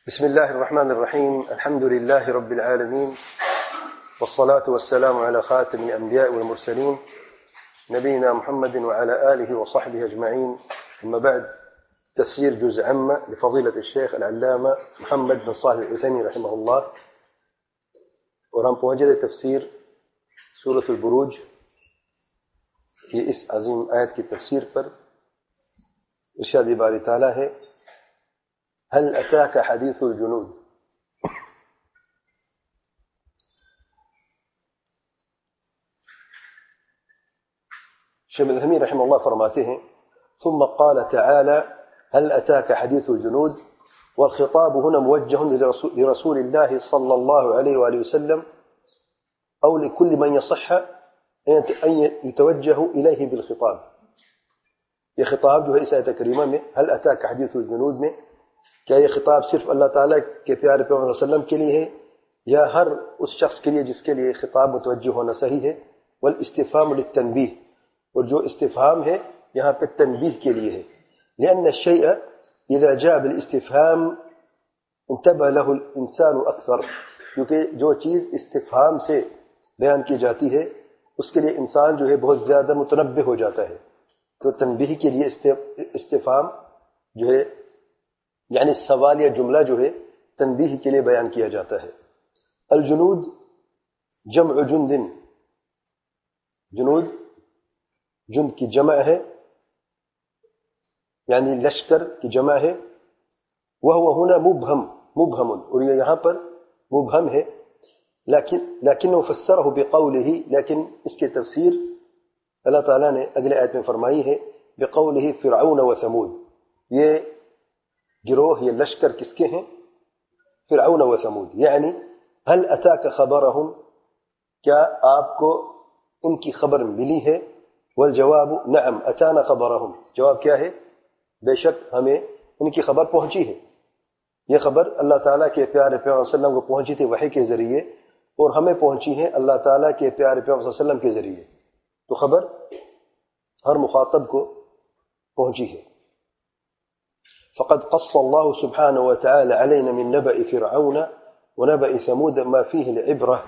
بسم الله الرحمن الرحيم. الحمد لله رب العالمين، والصلاة والسلام على خاتم الأنبياء والمرسلين نبينا محمد وعلى آله وصحبه أجمعين. أما بعد، تفسير جزء عامة لفضيلة الشيخ العلامة محمد بن صالح العثيمين رحمه الله. اور ہم پہنچے تھے تفسیر سورۃ البروج کی اس عظیم آیت کی تفسیر پر. ارشاد باری تعالیٰ ہے: هل أتاك حديث الجنود. شیخ العثیمین رحمہ اللہ فرماتے ہیں: ثم قال تعالى هل أتاك حديث الجنود، والخطاب هنا موجه لرسول الله صلى الله عليه وآله وسلم أو لكل من يصح أن يتوجه إليه بالخطاب. یہ خطاب جو ہے اس آیت کریمہ میں هل أتاك حديث الجنود میں، کیا یہ خطاب صرف اللہ تعالیٰ کے پیارے پیغمبر صلی اللہ علیہ وسلم کے لیے ہے یا ہر اس شخص کے لیے جس کے لیے خطاب متوجہ ہونا صحیح ہے؟ والاستفهام للتنبیہ، اور جو استفہام ہے یہاں پہ تنبیہ کے لیے ہے. لأن الشيء إذا جاء بالاستفهام انتبه له الإنسان أكثر، کیونکہ جو چیز استفہام سے بیان کی جاتی ہے اس کے لیے انسان جو ہے بہت زیادہ متنبہ ہو جاتا ہے. تو تنبیہ کے لیے استفہام جو ہے یعنی سوال یا جملہ جو ہے تنبیہ کے لیے بیان کیا جاتا ہے. الجنود جمع جند، جنود جند کی جمع ہے یعنی لشکر کی جمع ہے. وهو هنا مبهم، اور یہ یہاں پر مبہم ہے. لیکنه فسره بقوله، لیکن اس کی تفسیر اللہ تعالیٰ نے اگلے آیت میں فرمائی ہے بقوله فرعون و ثمود. یہ گروہ یہ لشکر کس کے ہیں؟ فرعون و ثمود. یعنی هل اتاک خبرهم، کیا آپ کو ان کی خبر ملی ہے؟ والجواب نعم اتانا خبرهم، جواب کیا ہے؟ بے شک ہمیں ان کی خبر پہنچی ہے. یہ خبر اللہ تعالیٰ کے پیارے پیغمبر صلی اللہ علیہ وسلم کو پہنچی تھی وحی کے ذریعے، اور ہمیں پہنچی ہے اللہ تعالیٰ کے پیارے پیغمبر صلی اللہ علیہ وسلم کے ذریعے. تو خبر ہر مخاطب کو پہنچی ہے. فقد قص الله سبحانه وتعالى علينا من نبأ فرعون ونبأ ثمود ما فيه العبرة.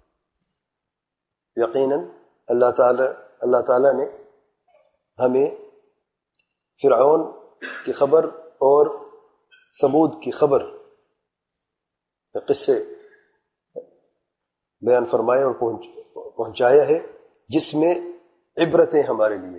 یقینا اللہ تعالی نے ہمیں فرعون کی خبر اور ثمود کی خبر کے قصے بیان فرمایا اور پہنچایا ہے جس میں عبرتیں ہمارے لیے.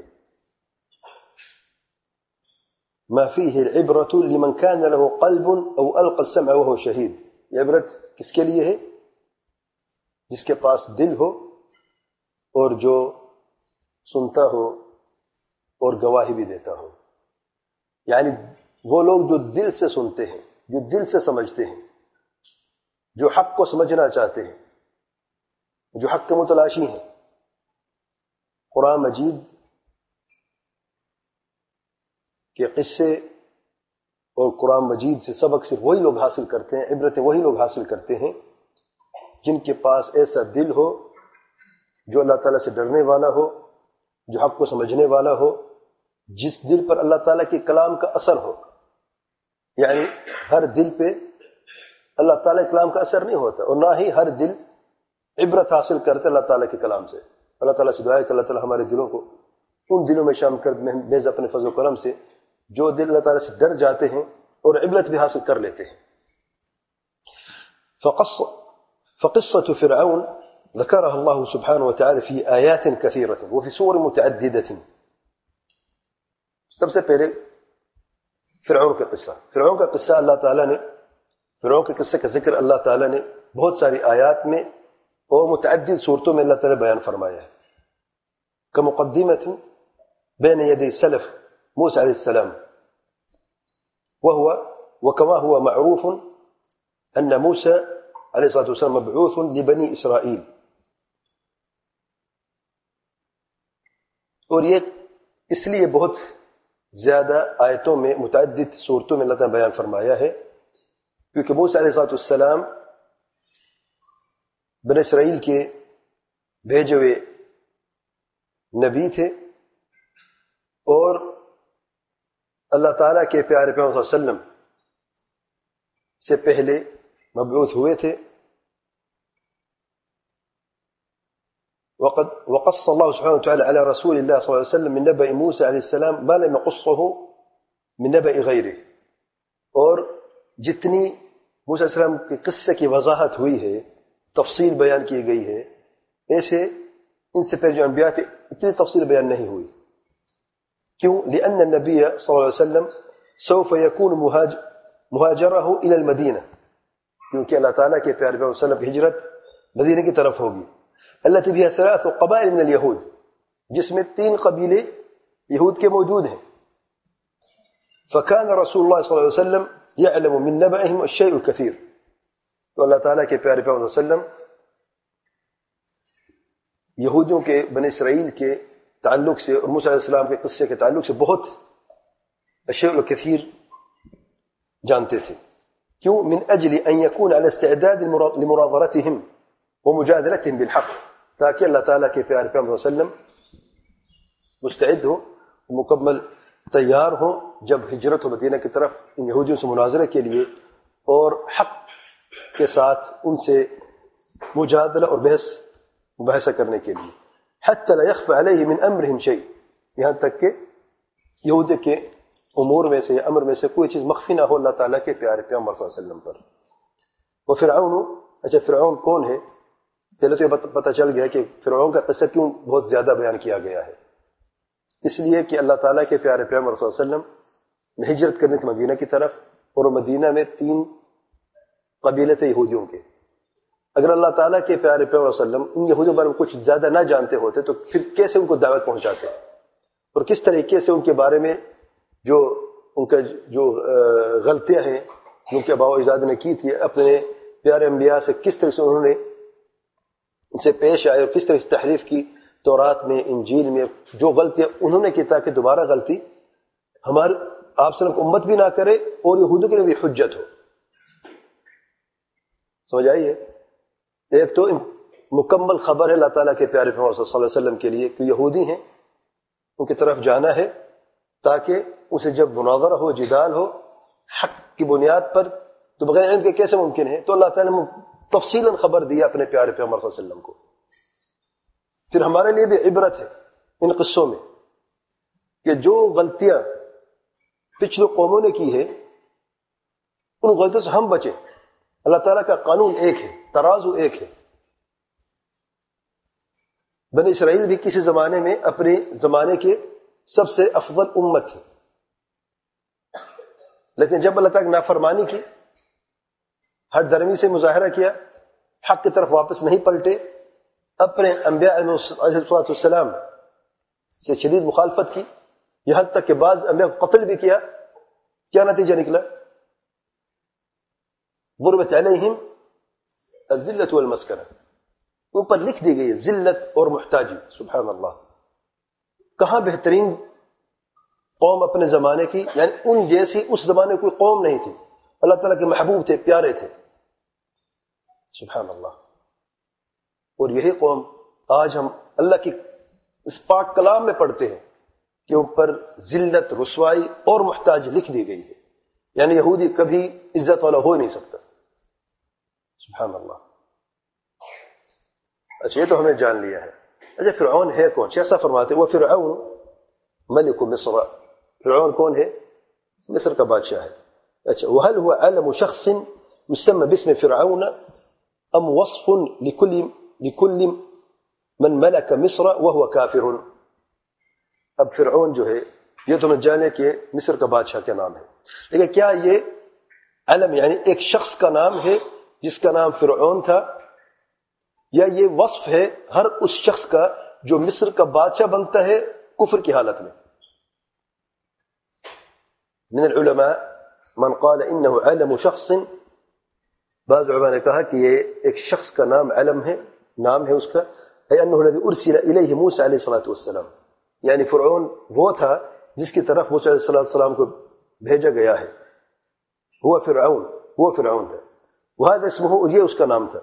ما فيه العبرة لمن كان له قلب او القى السمع وهو شهيد. یہ عبرت کس کے لیے ہے؟ جس کے پاس دل ہو اور جو سنتا ہو اور گواہی بھی دیتا ہو. یعنی وہ لوگ جو دل سے سنتے ہیں، جو دل سے سمجھتے ہیں، جو حق کو سمجھنا چاہتے ہیں، جو حق کے متلاشی ہیں. قرآن مجید کے قصے اور قرآن مجید سے سبق صرف وہی لوگ حاصل کرتے ہیں، عبرتیں وہی لوگ حاصل کرتے ہیں جن کے پاس ایسا دل ہو جو اللہ تعالیٰ سے ڈرنے والا ہو، جو حق کو سمجھنے والا ہو، جس دل پر اللہ تعالیٰ کے کلام کا اثر ہو. یعنی ہر دل پہ اللہ تعالیٰ کے کلام کا اثر نہیں ہوتا، اور نہ ہی ہر دل عبرت حاصل کرتے اللہ تعالیٰ کے کلام سے. اللہ تعالیٰ سے دعا ہے کہ اللہ تعالیٰ ہمارے دلوں کو ان دلوں میں شامل کر محض اپنے فضل و کرم سے جو دل اللہ تعالیٰ سے ڈر جاتے ہیں اور عبرت بھی حاصل کر لیتے ہیں. فقصة فرعون ذكرها الله سبحانه وتعالى في آيات كثيرة وفي سور متعددة. سب سے پہلے فرعون کا قصہ. فرعون کا قصہ اللہ تعالیٰ نے، فرعون کے قصے کا ذکر اللہ تعالیٰ نے بہت ساری آیات میں اور متعدد صورتوں میں اللہ تعالیٰ بیان فرمایا ہے. كمقدمة بين يدي سلف موسى عليه السلام، وكما هو معروف أن موسى عليه الصلاة والسلام مبعوث لبني إسرائيل. اور یہ اس لیے بہت زیادہ آیتوں میں متعدد صورتوں میں اللہ تعالیٰ نے بیان فرمایا ہے کیونکہ موسیٰ علیہ السلام بنی اسرائیل کے بھیجے ہوئے نبی تھے، اور اللہ تعالیٰ کے پیارے پیغمبر صلی اللہ علیہ وسلم سے پہلے مبعوث ہوئے تھے. وقص الله سبحانه وتعالى على رسول الله صلى الله عليه وسلم من نبأ موسى عليه السلام ما لم يقصه من نبأ غيره. اور جتنی موسیٰ علیہ السلام کے قصے کی وضاحت ہوئی ہے، تفصیل بیان کی گئی ہے، ایسے ان سے پہلے جو انبیاء تھے اتنی تفصیل بیان نہیں ہوئی. کیوں؟ لأن النبي صلی اللہ علیہ وسلم سوف يكون مهاجره إلى المدینہ، کیونکہ اللہ تعالیٰ کے پیارے پیغمبر صلی اللہ علیہ وسلم کی ہجرت مدینہ کی طرف ہوگی. التي بها 3 قبائل من اليهود، جس میں 3 قبیلے یہود کے موجود ہیں. فكان رسول الله صلی اللہ علیہ وسلم يعلم من نبأهم الشيء الكثير. تو اللہ تعالیٰ کے پیارے پیغمبر صلی اللہ علیہ وسلم یہودیوں کے بنی اسرائیل کے تعلق سے اور موسیٰ علیہ السلام کے قصے کے تعلق سے بہت الشيء الكثير جانتے تھے. کیوں؟ من اجل ان يكون على استعداد لمناظرتهم ومجادلتهم بالحق، تاکہ اللہ تعالیٰ کے پیارے پیغمبر صلی اللہ علیہ وسلم مستعد ہو، مکمل تیار ہو جب ہجرت ہو مدینہ کی طرف ان یہودیوں سے مناظرے کے لیے اور حق کے ساتھ ان سے مجادلہ اور مباحثہ کرنے کے لیے. حتى لا يخفى عليه من امرهم شيء، یہاں تک کہ یہودی کے امور میں سے یا امر میں سے کوئی چیز مخفی نہ ہو اللہ تعالیٰ کے پیارے پیغمبر صلی اللہ علیہ وسلم پر. وفرعون، اچھا فرعون کون ہے؟ پہلے تو یہ پتہ چل گیا کہ فرعون کا قصہ کیوں بہت زیادہ بیان کیا گیا ہے. اس لیے کہ اللہ تعالیٰ کے پیارے پیغمبر صلی اللہ علیہ وسلم نے ہجرت کرنی تھی مدینہ کی طرف، اور مدینہ میں 3 قبیلے تھے یہودیوں کے. اگر اللہ تعالیٰ کے پیارے پیغمبر صلی اللہ علیہ وسلم ان یہودیوں کے بارے میں کچھ زیادہ نہ جانتے ہوتے تو پھر کیسے ان کو دعوت پہنچاتے، اور کس طریقے سے ان کے بارے میں جو ان کا جو غلطیاں ہیں جو ان کے آباء و اجداد نے کی تھی، اپنے پیارے انبیاء سے کس طرح سے انہوں نے ان سے پیش آئے اور کس طرح سے تحریف کی تورات میں، انجیل میں، جو غلطیاں انہوں نے کی تاکہ دوبارہ غلطی ہمارے آپ صلی اللہ علیہ وسلم کو امت بھی نہ کرے اور یہودیوں کے لیے بھی حجت ہو. سمجھ آئیے؟ ایک تو مکمل خبر ہے اللہ تعالیٰ کے پیارے پیغمبر صلی اللہ علیہ وسلم کے لیے کہ یہودی ہیں، ان کی طرف جانا ہے تاکہ اسے جب مناظرہ ہو، جدال ہو حق کی بنیاد پر، تو بغیر علم کے کیسے ممکن ہے؟ تو اللہ تعالیٰ نے تفصیلاً خبر دیا اپنے پیارے پیغمبر صلی اللہ علیہ وسلم کو. پھر ہمارے لیے بھی عبرت ہے ان قصوں میں کہ جو غلطیاں پچھلے قوموں نے کی ہے ان غلطیوں سے ہم بچیں. اللہ تعالیٰ کا قانون ایک ہے، ترازو ایک ہے. بنی اسرائیل بھی کسی زمانے میں اپنے زمانے کے سب سے افضل امت تھی، لیکن جب اللہ تعالیٰ نے نافرمانی کی، ہر درمی سے مظاہرہ کیا، حق کی طرف واپس نہیں پلٹے، اپنے انبیاء علیہ السلام سے شدید مخالفت کی، یہاں تک کہ بعض انبیاء کو قتل بھی کیا، کیا نتیجہ نکلا؟ ضربت علیہم الذلۃ والمسکنہ، ان پر لکھ دی گئی ذلت اور محتاجی. سبحان اللہ، کہاں بہترین قوم اپنے زمانے کی، یعنی ان جیسی اس زمانے کوئی قوم نہیں تھی، اللہ تعالیٰ کے محبوب تھے، پیارے تھے. سبحان اللہ. اور یہی قوم آج ہم اللہ کی اس پاک کلام میں پڑھتے ہیں کہ ان پر ذلت، رسوائی اور محتاج لکھ دی گئی ہے، یعنی یہودی کبھی عزت والا ہو نہیں سکتا. سبحان اللہ. اچھا یہ تو ہمیں جان لیا ہے. اچھا فرعون ہے کون؟ ایسا فرماتے وہ فرعون ملک مصر، فرعون کون ہے؟ مصر کا بادشاہ ہے. اچھا وهل هو علم شخص يسمى باسم فرعون ام وصف لكل من ملك مصر وهو كافر؟ اب فرعون جو ہے یہ تو ہم جانے کہ مصر کا بادشاہ کا نام ہے، لیکن کیا یہ علم یعنی ایک شخص کا نام ہے جس کا نام فرعون تھا، یا یہ وصف ہے ہر اس شخص کا جو مصر کا بادشاہ بنتا ہے کفر کی حالت میں؟ من العلماء من قال انه علم شخص، بعض علماء نے کہا کہ یہ ایک شخص کا نام علم ہے، نام ہے اس کا، اي انه الذي ارسل اليه موسى عليه الصلاه والسلام، یعنی فرعون وہ تھا جس کی طرف موسیٰ علیہ السلام کو بھیجا گیا ہے. وہ فرعون تھا، وهذا اسمه، یہ اس کا نام تھا.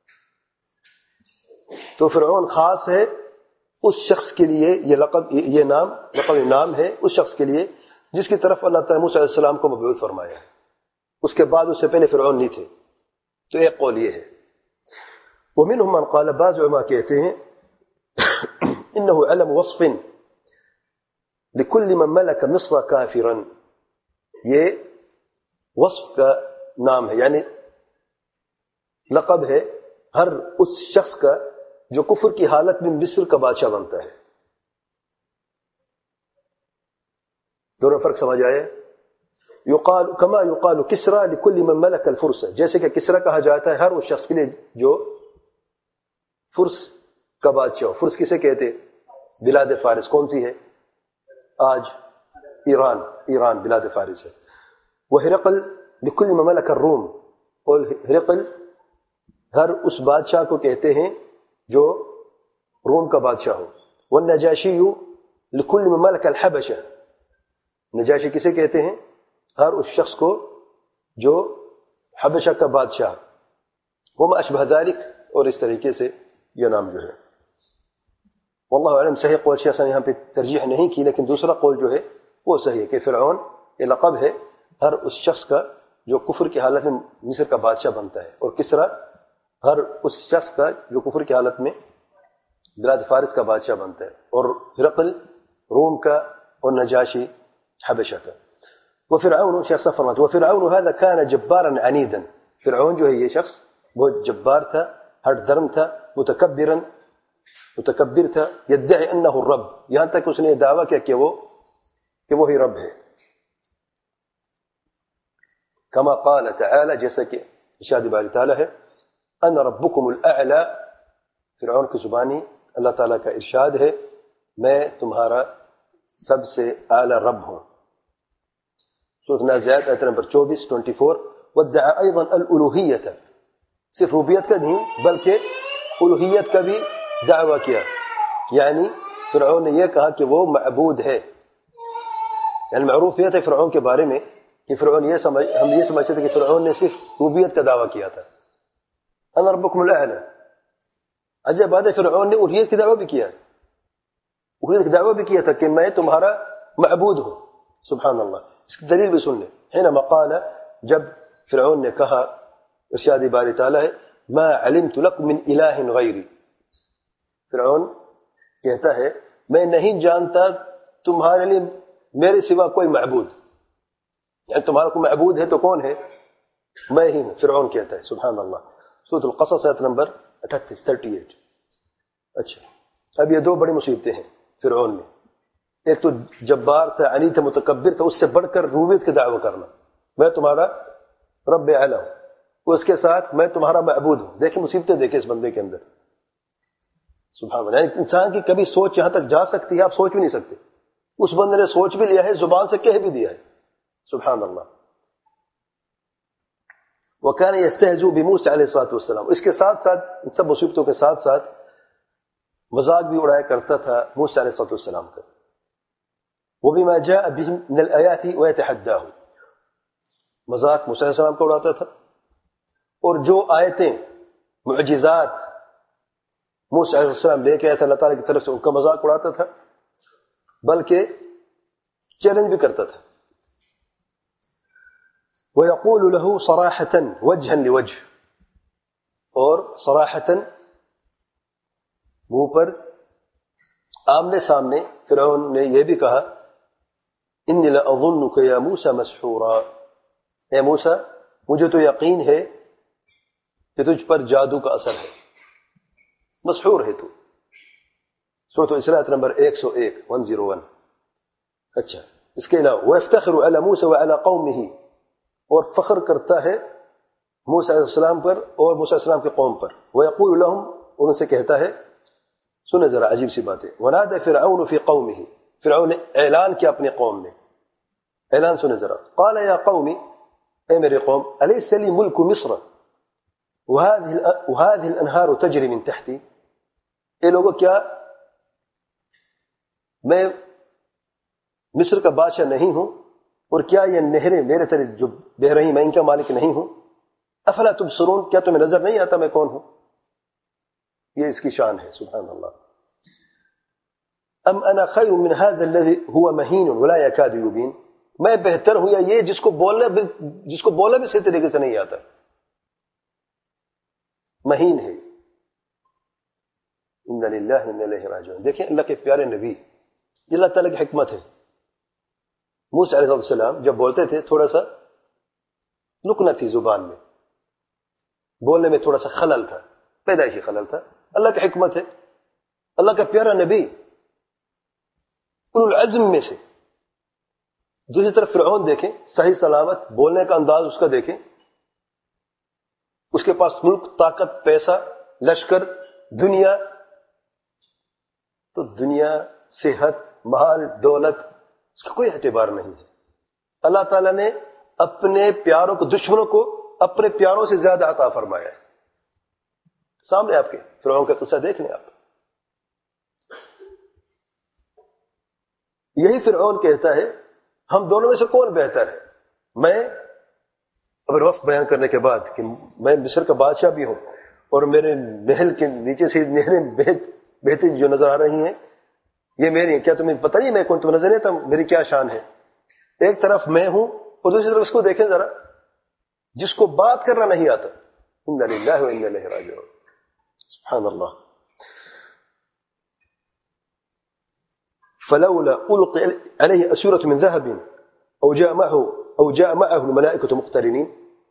تو فرعون خاص ہے اس شخص کے لیے، یہ لقب، یہ نام ہے اس شخص کے لیے جس کی طرف اللہ تعالیٰ موسیٰ علیہ السلام کو مبعوث فرمایا ہے. اس کے بعد اس سے پہلے فرعون نہیں تھے. تو ایک قول یہ ہے. ومنهم من قال، بعض علماء کہتے ہیں انه علم وصف لكل من ملك مصر كافرا، یہ وصف کا نام ہے، یعنی لقب ہے ہر اس شخص کا جو کفر کی حالت میں مصر کا بادشاہ بنتا ہے. دونوں فرق سمجھ آئے. یقال کما یقال کسرا لكل من ملك الفرس، جیسے کہ کسرا کہا جاتا ہے ہر اس شخص کے لیے جو فرس کا بادشاہ ہو. فرس کسے کہتے؟ بلاد فارس. کون سی ہے آج؟ ایران بلاد فارس ہے. وہرقل لكل من ملك الروم، اور ہرقل ہر اس بادشاہ کو کہتے ہیں جو روم کا بادشاہ ہو. والنجاشی لكل من ملك الحبشہ، نجاشی کسے کہتے ہیں؟ ہر اس شخص کو جو حبشہ کا بادشاہ. وما اشبہ ذلک، اور اس طریقے سے یہ نام جو ہے. واللہ اعلم، صحیح قول شیخ نے یہاں پہ ترجیح نہیں کی، لیکن دوسرا قول جو ہے وہ صحیح ہے کہ فرعون یہ لقب ہے ہر اس شخص کا جو کفر کی حالت میں مصر کا بادشاہ بنتا ہے، اور کسرا ہر اس شخص کا جو کفر کی حالت میں بلاد فارس کا بادشاہ بنتا ہے، اور ہرقل روم کا، اور نجاشی حبشہ کا. وفرعون، شیخ صاحب فرماتے وفرعون هذا كان جبارا عنيدا، فرعون جو ہے یہ شخص بہت جبار تھا، ہٹ درم تھا، متکبر تھا. يدعي انه الرب، یہاں تک اس نے دعویٰ کیا کہ وہی رب ہے. كما قال تعالی، جیسا کہ ارشاد باری تعالی ہے انا ربكم الاعلى، فرعون کی زبانی اللہ تعالیٰ کا ارشاد ہے میں تمہارا سب سے اعلی رب ہوں. سورۃ نازعات آیت نمبر 24. وادعى ايضا الالوهیت، صرف ربوبیت کا نہیں بلکہ الوہیت کا بھی دعویٰ کیا. یعنی فرعون نے یہ کہا کہ وہ معبود ہے. یعنی معروف یہ تھا فرعون کے بارے میں کہ فرعون ہم یہ سمجھتے تھے کہ فرعون نے صرف ربوبیت کا دعویٰ کیا تھا. انا ربکم الاعلی. عجب بات ہے، فرعون نے الوہیت کی دعویٰ بھی کیا، الوہیت کی دعویٰ بھی کیا تھا کہ میں تمہارا معبود ہوں. سبحان اللہ. اس کی دلیل بھی سن لیں. حینما قال، جب فرعون نے کہا، ارشاد باری تعالی ہے ما علمت لکم من الہ غیری، فرعون کہتا ہے میں نہیں جانتا تمہارے لیے میرے سوا کوئی معبود. یعنی تمہارا کوئی معبود ہے تو کون ہے؟ میں ہی ہوں، فرعون کہتا ہے. سبحان اللہ. سورۃ القصص آیت نمبر 38. اچھا، اب یہ دو بڑی مصیبتیں ہیں فرعون میں. ایک تو جبار تھا، عنی تھا، متکبر تھا، اس سے بڑھ کر ربوبیت کا دعویٰ کرنا، میں تمہارا رب اعلیٰ ہوں، اس کے ساتھ میں تمہارا معبود ہوں. دیکھیں مصیبتیں، دیکھیں اس بندے کے اندر. سبحان اللہ. انسان کی کبھی سوچ یہاں تک جا سکتی ہے آپ سوچ بھی نہیں سکتے. اس بندے نے سوچ بھی لیا ہے، زبان سے کہہ بھی دیا ہے. سبحان اللہ. وَكَانَ يَسْتَهْزُؤُ بِمُوسَىٰ علیہ الصلوۃ والسلام. اس کے ساتھ ساتھ، ان سب مصیبتوں کے ساتھ ساتھ مذاق بھی اڑایا کرتا تھا موسیٰ علیہ الصلوۃ والسلام کا. وَبِمَا جَاءَ بِهِ مِنَ الْآيَاتِ وَيَتَحَدَّاهُ، مذاق موسیٰ علیہ السلام کو اڑاتا تھا، اور جو آیتیں معجزات موسیٰ علیہ السلام لے کے آیا تھا اللہ تعالیٰ کی طرف سے، ان کا مذاق اڑاتا تھا، بلکہ چیلنج بھی کرتا تھا. وَيَقُولُ لَهُ صَرَاحَةً وَجْهًا لِوَجْهِ، اور صراحتاً منہ پر آمنے سامنے فرعون نے یہ بھی کہا اِنِّي لَأَظُنُّكَ يَا مُوسَى مَسْحُورًا، اے موسیٰ مجھے تو یقین ہے کہ تجھ پر جادو کا اثر ہے، مسحور ہے تو. سورۃ الاسراء نمبر 101. اچھا، اس کے علاوہ وَيَفْتَخِرُ عَلَى مُوسَى وَعَلَى قَوْمِهِ، اور فخر کرتا ہے موسیٰ علیہ السلام پر اور موسیٰ علیہ السلام کے قوم پر. وَيَقُولُ لَهُمْ، اور ان سے کہتا ہے، سنیں ذرا عجیب سی بات ہے. وَنَادَى فِرْعَوْنُ فِي قَوْمِهِ، فرعون نے اعلان کیا اپنے قوم میں. اعلان سنیں ذرا. قَالَ يَا قَوْمِ، اے میرے قوم، أَلَيْسَ لِي مُلْكُ مِصْرَ وَهَذِهِ الْأَنْهَارُ تَجْرِي مِنْ تَحْتِي، اے لوگوں کیا میں مصر کا بادشاہ نہیں ہوں، اور کیا یہ نہریں میرے طرف جو بہ رہی میں ان کا مالک نہیں ہوں؟ افلا تبصرون، کیا تمہیں نظر نہیں آتا میں کون ہوں؟ یہ اس کی شان ہے. سبحان اللہ. ام انا خیر من هذا الذي هو مهین ولا يكاد يبين، میں بہتر ہوں، یا یہ جس کو بولنا بھی صحیح طریقے سے نہیں آتا، مہین ہے. انا للہ و انا الیہ راجعون. دیکھیں اللہ کے پیارے نبی، یہ اللہ تعالیٰ کی حکمت ہے. موسیٰ علیہ السلام جب بولتے تھے تھوڑا سا لکنہ تھی زبان میں، بولنے میں تھوڑا سا خلل تھا، پیدائشی خلل تھا. اللہ کی حکمت ہے، اللہ کا پیارا نبی اولو العزم میں سے. دوسری طرف فرعون دیکھیں، صحیح سلامت بولنے کا انداز اس کا دیکھیں، اس کے پاس ملک، طاقت، پیسہ، لشکر، دنیا. تو دنیا، صحت، مال، دولت، اس کا کوئی اعتبار نہیں ہے. اللہ تعالیٰ نے اپنے پیاروں کو، دشمنوں کو اپنے پیاروں سے زیادہ عطا فرمایا ہے. سامنے آپ کے فرعون کا قصہ دیکھ لیں آپ. یہی فرعون کہتا ہے ہم دونوں میں سے کون بہتر ہے. میں اب وصف بیان کرنے کے بعد کہ میں مصر کا بادشاہ بھی ہوں اور میرے محل کے نیچے سے نہریں بہتی جو نظر آ رہی ہیں یہ میری ہیں، کیا تمہیں پتہ نہیں میں کون؟ تمہیں نظر نہیں آتا میری کیا شان ہے؟ ایک طرف میں ہوں اور دوسری طرف اس کو دیکھیں ذرا، جس کو بات کرنا نہیں آتا. انا للہ و انا الیہ راجعون. سبحان اللہ. فلولا القي عليه اسوره من ذهب او جاء معه الملائكه مقترنين.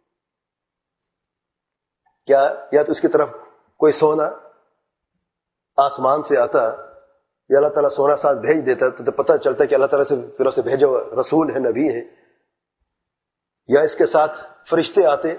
کیا یا تو اس کی طرف کوئی سونا آسمان سے آتا، یا اللہ تعالیٰ سونا ساتھ بھیج دیتا تو پتہ چلتا کہ اللہ تعالیٰ سے طرف سے بھیجا رسول ہے، نبی ہے. یا اس کے ساتھ فرشتے آتے.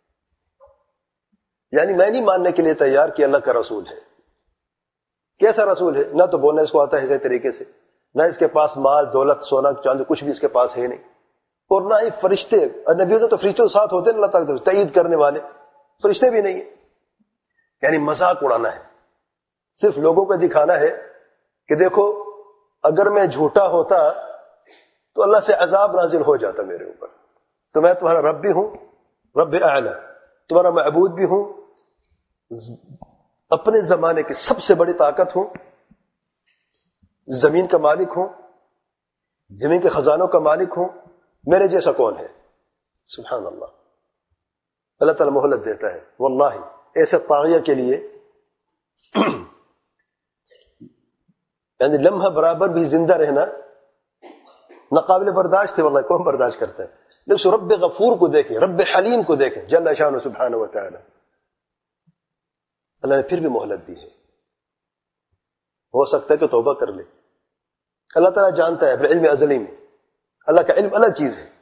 یعنی میں نہیں ماننے کے لیے تیار کہ اللہ کا رسول ہے. کیسا رسول ہے؟ نہ تو بولنا اس کو آتا ہے صحیح طریقے سے، نہ اس کے پاس مال، دولت، سونا، چاندی کچھ بھی اس کے پاس ہے نہیں، اور نہ ہی فرشتے. نبی ہوتے تو فرشتے ساتھ ہوتے ہیں اللہ تعالیٰ تائید کرنے والے، فرشتے بھی نہیں ہیں. یعنی مذاق اڑانا ہے، صرف لوگوں کو دکھانا ہے کہ دیکھو اگر میں جھوٹا ہوتا تو اللہ سے عذاب نازل ہو جاتا میرے اوپر. تو میں تمہارا رب بھی ہوں، رب اعلی، تمہارا معبود بھی ہوں، اپنے زمانے کی سب سے بڑی طاقت ہوں، زمین کا مالک ہوں، زمین کے خزانوں کا مالک ہوں. میرے جیسا کون ہے؟ سبحان اللہ. اللہ تعالیٰ مہلت دیتا ہے واللہ ایسے طاغیہ کے لیے یعنی لمحہ برابر بھی زندہ رہنا ناقابل برداشت ہے. واللہ کون برداشت کرتا ہے؟ لیکن رب غفور کو دیکھیں، رب حلیم کو دیکھیں جل شانہ سبحانہ و تعالی. اللہ نے پھر بھی مہلت دی ہے. ہو سکتا ہے کہ توبہ کر لے. اللہ تعالیٰ جانتا ہے علم ازلی میں، اللہ کا علم الگ چیز ہے،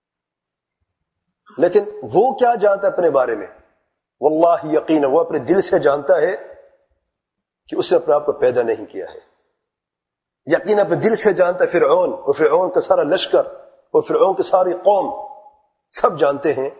لیکن وہ کیا جانتا ہے اپنے بارے میں؟ واللہ یقینا وہ اپنے دل سے جانتا ہے کہ اس نے اپنے آپ کو پیدا نہیں کیا ہے. یقین اپنے دل سے جانتا ہے. فرعون اور فرعون کا سارا لشکر اور فرعون کی ساری قوم سب جانتے ہیں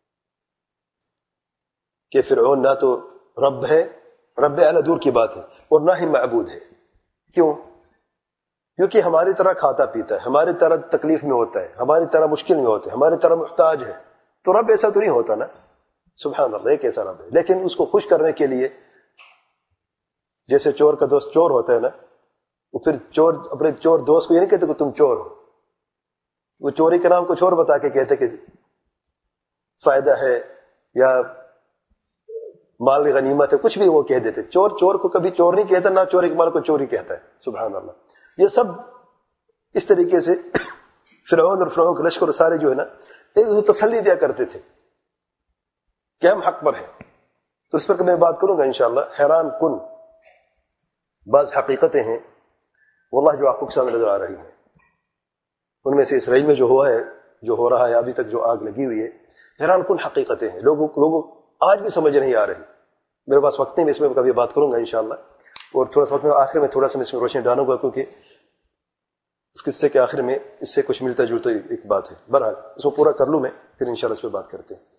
کہ فرعون نہ تو رب ہے، رب اعلی دور کی بات ہے، اور نہ ہی معبود ہے. کیوں؟ کیونکہ ہماری طرح کھاتا پیتا ہے، ہماری طرح تکلیف میں ہوتا ہے، ہماری طرح مشکل میں ہوتا ہے، ہماری طرح محتاج ہے. تو رب ایسا تو نہیں ہوتا نا. سبحان اللہ، ایک ایسا رب ہے. لیکن اس کو خوش کرنے کے لیے جیسے چور کا دوست چور ہوتا ہے نا، وہ پھر چور اپنے چور دوست کو یہ نہیں کہتے کہ تم چور ہو، وہ چوری کے نام کو چور بتا کے کہتے کہ فائدہ ہے یا مال غنیمت ہے، کچھ بھی وہ کہہ دیتے. چور کو کبھی چور نہیں کہتا، نہ چوری کے مال کو چوری کہتا ہے. سبحان اللہ. یہ سب اس طریقے سے فرعون اور فرعون کے لشکر سارے جو ہے نا ایک تسلی دیا کرتے تھے کہ ہم حق پر ہیں. تو اس پر میں بات کروں گا انشاءاللہ. حیران کن بعض حقیقتیں ہیں واللہ جو آپ کو سامنے نظر آ رہی ہیں. ان میں سے اسرائیل میں جو ہوا ہے، جو ہو رہا ہے ابھی تک، جو آگ لگی ہوئی ہے، حیران کن حقیقتیں ہیں. لوگوں آج بھی سمجھ نہیں آ رہی. میرے پاس وقت نہیں، میں اس میں کبھی بات کروں گا انشاءاللہ. اور تھوڑا سا وقت میں آخر میں تھوڑا سا میں اس میں روشنی ڈالوں گا، کیونکہ اس قصے کے آخر میں اس سے کچھ ملتا جلتا ایک بات ہے. بہرحال اس کو پورا کر لوں میں، پھر انشاءاللہ اس پہ بات کرتے ہیں.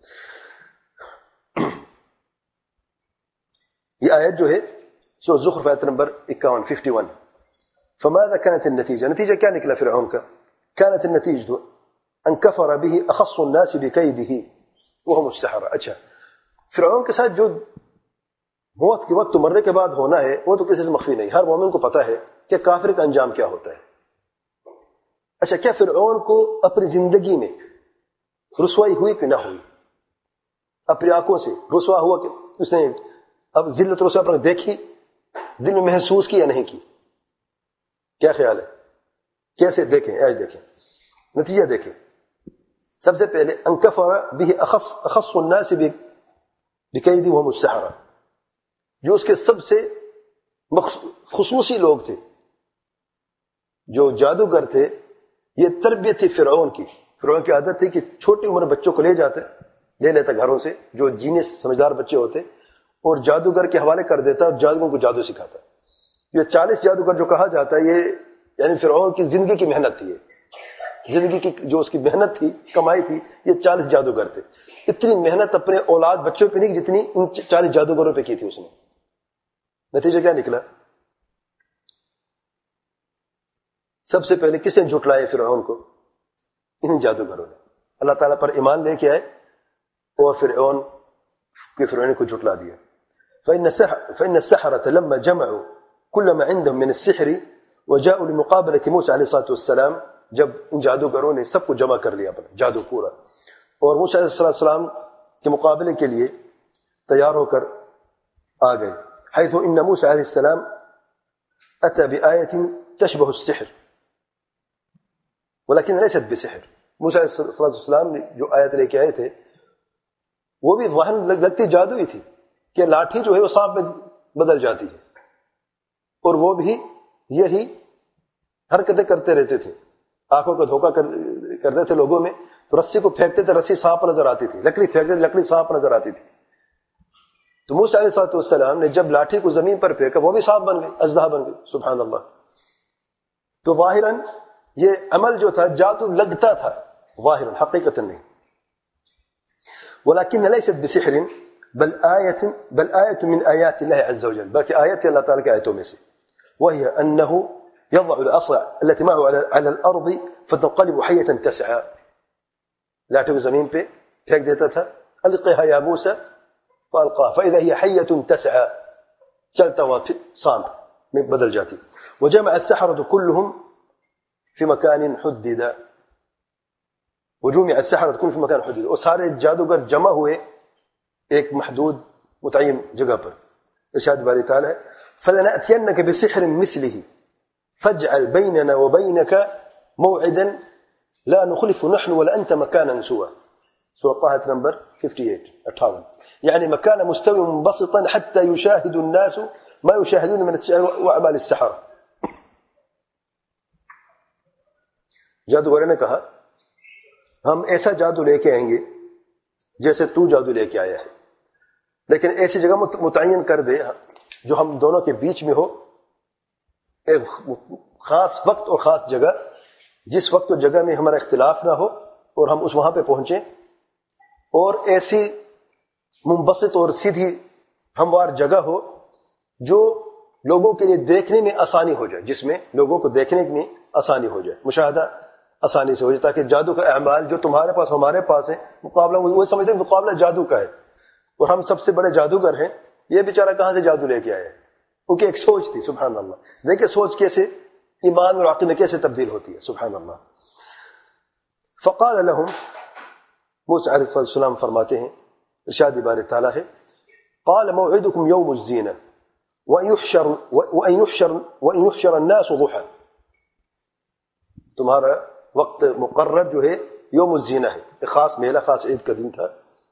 یہ آیت جو ہے سورۃ زخرف آیت نمبر 51. فماذا كانت النتيجة؟ نتیجہ کیا نکلا فرعون کا؟ كانت النتيجة ان كفر به اخص الناس بكيده وهم السحرة. اچھا، فرعون کے ساتھ جو موت کے وقت مرنے کے بعد ہونا ہے وہ تو کسی سے مخفی نہیں. ہر مومن کو پتا ہے کہ کافر کا انجام کیا ہوتا ہے. اچھا کیا فرعون کو اپنی زندگی میں رسوائی ہوئی کہ نہ ہوئی؟ اپنی آنکھوں سے رسوا ہوا کہ اس نے اب ذلت رسوا پر دیکھی، دل میں محسوس کی یا نہیں کی؟ کیا خیال ہے؟ کیسے دیکھیں؟ آج دیکھیں نتیجہ دیکھیں. سب سے پہلے انکفر به اخص الناس بقید وهم السحرہ، جو اس کے سب سے خصوصی لوگ تھے، جو جادوگر تھے. یہ تربیت تھی فرعون کی. فرعون کی عادت تھی کہ چھوٹی عمر بچوں کو لے لیتا گھروں سے، جو جینیس سمجھدار بچے ہوتے، اور جادوگر کے حوالے کر دیتا اور جادوگروں کو جادو سکھاتا. یہ 40 جادوگر جو کہا جاتا ہے، یہ یعنی فرعون کی زندگی کی محنت تھی. زندگی کی جو اس کی محنت تھی، کمائی تھی، یہ 40 جادوگر تھے. اتنی محنت اپنے اولاد بچوں پہ نہیں جتنی ان 40 جادوگروں پہ کی تھی اس نے. نتیجہ کیا نکلا؟ سب سے پہلے کس نے جھٹلایا فرعون کو؟ ان جادوگروں نے. اللہ تعالیٰ پر ایمان لے کے آئے اور فرعون کو جھٹلا دیا. فإن السحرة لما جمعوا كل ما عندهم من السحر وجاءوا لمقابلة موسى عليه الصلاة والسلام، جب ان جادوگروں نے سب کو جمع کر لیا اپنا جادو پورا، اور موسیٰ علیہ السلام کے مقابلے کے لیے تیار ہو کر آ گئے. حيث ان موسى علیہ السلام اتى بآية تشبه السحر ولكن ليست بسحر. موسیٰ علیہ السلام نے جو آیت لے کے آئے تھے وہ بھی ظاہر لگتی جادو ہی تھی کہ لاٹھی جو ہے وہ سانپ میں بدل جاتی ہے، اور وہ بھی یہی حرکتیں کرتے رہتے تھے. آنکھوں کا دھوکہ کرتے تھے لوگوں میں، تو رسی کو پھینکتے تھے، رسی سانپ نظر آتی تھی، لکڑی پھینکتے تھے، لکڑی سانپ نظر آتی تھی. تو موسیٰ علیہ السلام نے جب لاٹھی کو زمین پر پھینکا وہ بھی سانپ بن گئی، اژدہا بن گئی. سبحان اللہ. تو ظاہراً یہ عمل جو تھا جادو لگتا تھا، ظاہراً حقیقت نہیں. ولكن ليست بسحر بل آية من آيات الله عز وجل، بلکہ آیت اللہ تعالیٰ کی آیتوں میں سے. وهي أنه يضع العصا التي معه على الأرض فتنقلب حية تسعى. لاٹھی کو زمین پہ پھینک دیتا تھا، القها يا موسى فالقاها فإذا هي حية تسعى، چلتا ہوا پھر سانپ میں بدل جاتی. وجمع السحرة كلهم في مكان حدد، وجمع السحرة كلهم في مكان حدد، اور سارے جادوگر جمع ہوئے ایک محدود متعین جگہ پر. ارشاد باری تعالی ہے فلنأتينك بسحر مثله فاجعل بيننا وبينك موعدا لا نخلف نحن ولا أنت مكانا سوى. سورة طه نمبر 58. يعني مكان مستوي منبسطا حتى يشاهد الناس ما يشاهدون من السحر وأعمال السحرة. جادوگر نے کہا ہم ایسا جادو لے کے آئیں گے جیسے تو جادو لے کے آیا ہے، لیکن ایسی جگہ متعین کر دے جو ہم دونوں کے بیچ میں ہو، ایک خاص وقت اور خاص جگہ، جس وقت اور جگہ میں ہمارا اختلاف نہ ہو اور ہم اس وہاں پہ پہنچیں، اور ایسی منبسط اور سیدھی ہموار جگہ ہو جو لوگوں کے لیے دیکھنے میں آسانی ہو جائے، جس میں لوگوں کو دیکھنے میں آسانی ہو جائے، مشاہدہ آسانی سے ہو جائے، تاکہ جادو کا اعمال جو تمہارے پاس ہمارے پاس ہے، مقابلہ وہ سمجھتے ہیں مقابلہ جادو کا ہے، اور ہم سب سے بڑے جادوگر ہیں، یہ بیچارہ کہاں سے جادو لے کے آیا ہے. ان کی ایک سوچ تھی. سبحان اللہ. دیکھیں سوچ کیسے ایمان اور عقل میں کیسے تبدیل ہوتی ہے. سبحان اللہ. فقال لهم، موسیٰ علیہ السلام فرماتے ہیں، ارشاد باری تعالیٰ ہے، قال موعدكم يوم الزینہ وأن يحشر الناس ضحى. تمہارا وقت مقرر جو ہے یوم الزینہ ہے، ایک خاص میلہ، خاص عید کا دن تھا.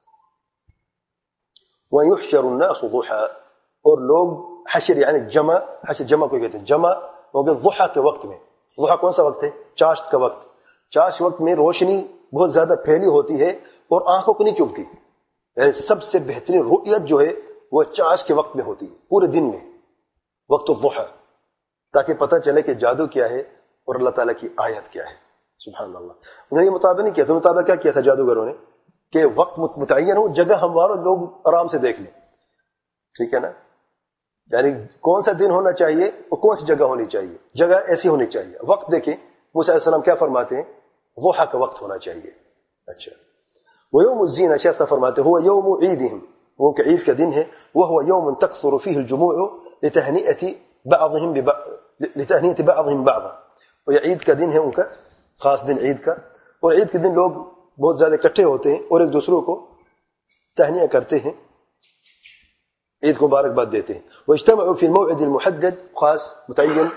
وَيُحْشَرُ النَّاسُ ضُحَى، اور لوگ حشر یعنی جمع، حشر جمع کو کہتے ہیں، جمع ہوگے ضحیٰ کے وقت میں. ضحیٰ کون سا وقت ہے؟ چاشت کا وقت. چاشت وقت میں روشنی بہت زیادہ پھیلی ہوتی ہے اور آنکھوں کو نہیں چبھتی، یعنی سب سے بہترین رؤیت جو ہے وہ چاشت کے وقت میں ہوتی ہے، پورے دن میں، وقت الضحیٰ، تاکہ پتہ چلے کہ جادو کیا ہے اور اللہ تعالیٰ کی آیت کیا ہے. سبحان اللہ. انہوں نے یہ مطالبہ نہیں کیا تھا. مطالبہ کیا کیا تھا جادوگروں نے؟ کہ وقت متعین ہو، جگہ ہموار، لوگ آرام سے دیکھ لیں. ٹھیک ہے نا؟ یعنی کون سا دن ہونا چاہیے اور کون سی جگہ ہونی چاہیے، جگہ ایسی ہونی چاہیے. وقت دیکھیں موسیٰ علیہ السلام کیا فرماتے ہیں، ضحیٰ کا وقت ہونا چاہیے. اچھا. وَيَوْمُ الزِّينَ، شیخ فرماتے ہیں، هو يوم عیدہم، وہ کہ عید کا دن ہے. وَهُوَ يوم تكثر فيه الجموع لتهنئة بعضهم بعضا. اور یہ عید کا دن ہے ان کا خاص دن عید کا، اور عید کے دن لوگ بہت زیادہ اکٹھے ہوتے ہیں اور ایک دوسروں کو تہنیہ کرتے ہیں، عید کو مبارکباد دیتے ہیں. واجتمعوا في الموعد المحدد، خاص متعین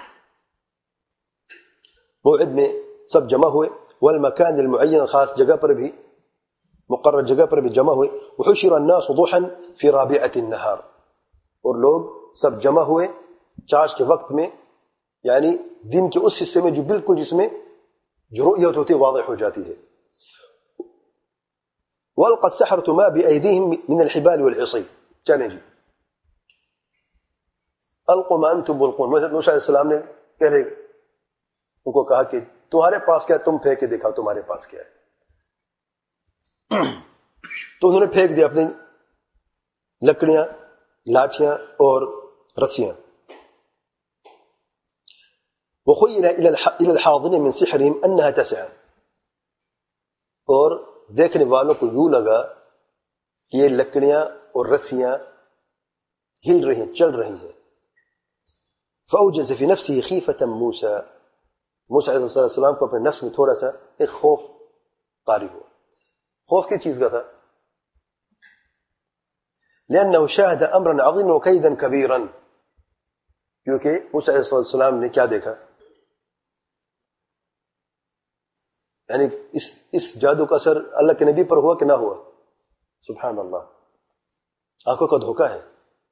موعد میں سب جمع ہوئے، والمکان المعین، خاص جگہ پر بھی، مقرر جگہ پر بھی جمع ہوئے. وحشر الناس ضحا في رابعة النهار، اور لوگ سب جمع ہوئے چاش کے وقت میں، یعنی دن کے اس حصے میں جو بالکل جس میں جو رؤیت ہوتی ہے واضح ہو جاتی ہے. وَأَلْقَى السَّحَرَةُ مَا بِأَيْدِيهِمْ مِنَ الْحِبَالِ وَالْعِصِيِّ. چلیں جی، القوا ما انتم ملقون. موسیٰ علیہ السلام نے پہلے ان کو کہا کہ تمہارے پاس کیا ہے، تم پھینک کے دکھاؤ تمہارے پاس کیا ہے. تو انہوں نے پھینک دیا اپنی لکڑیاں، لاٹھیاں اور رسیاں. وخيل إلى الحاضرين من سحرهم أنها تسعى، اور دیکھنے والوں کو یوں لگا کہ یہ لکڑیاں اور رسیاں ہل رہی ہیں، چل رہی ہیں. فأوجس في نفسه خيفة موسى، موسیٰ علیہ السلام کو اپنے نفس میں تھوڑا سا ایک خوف طاری ہوا. خوف کی چیز کا تھا؟ لأنه شاهد أمرا عظيما وكيدا كبيرا، کیونکہ موسیٰ علیہ السلام نے کیا دیکھا؟ یعنی اس جادو کا اثر اللہ کے نبی پر ہوا کہ نہ ہوا؟ سبحان اللہ، آنکھوں کا دھوکہ ہے.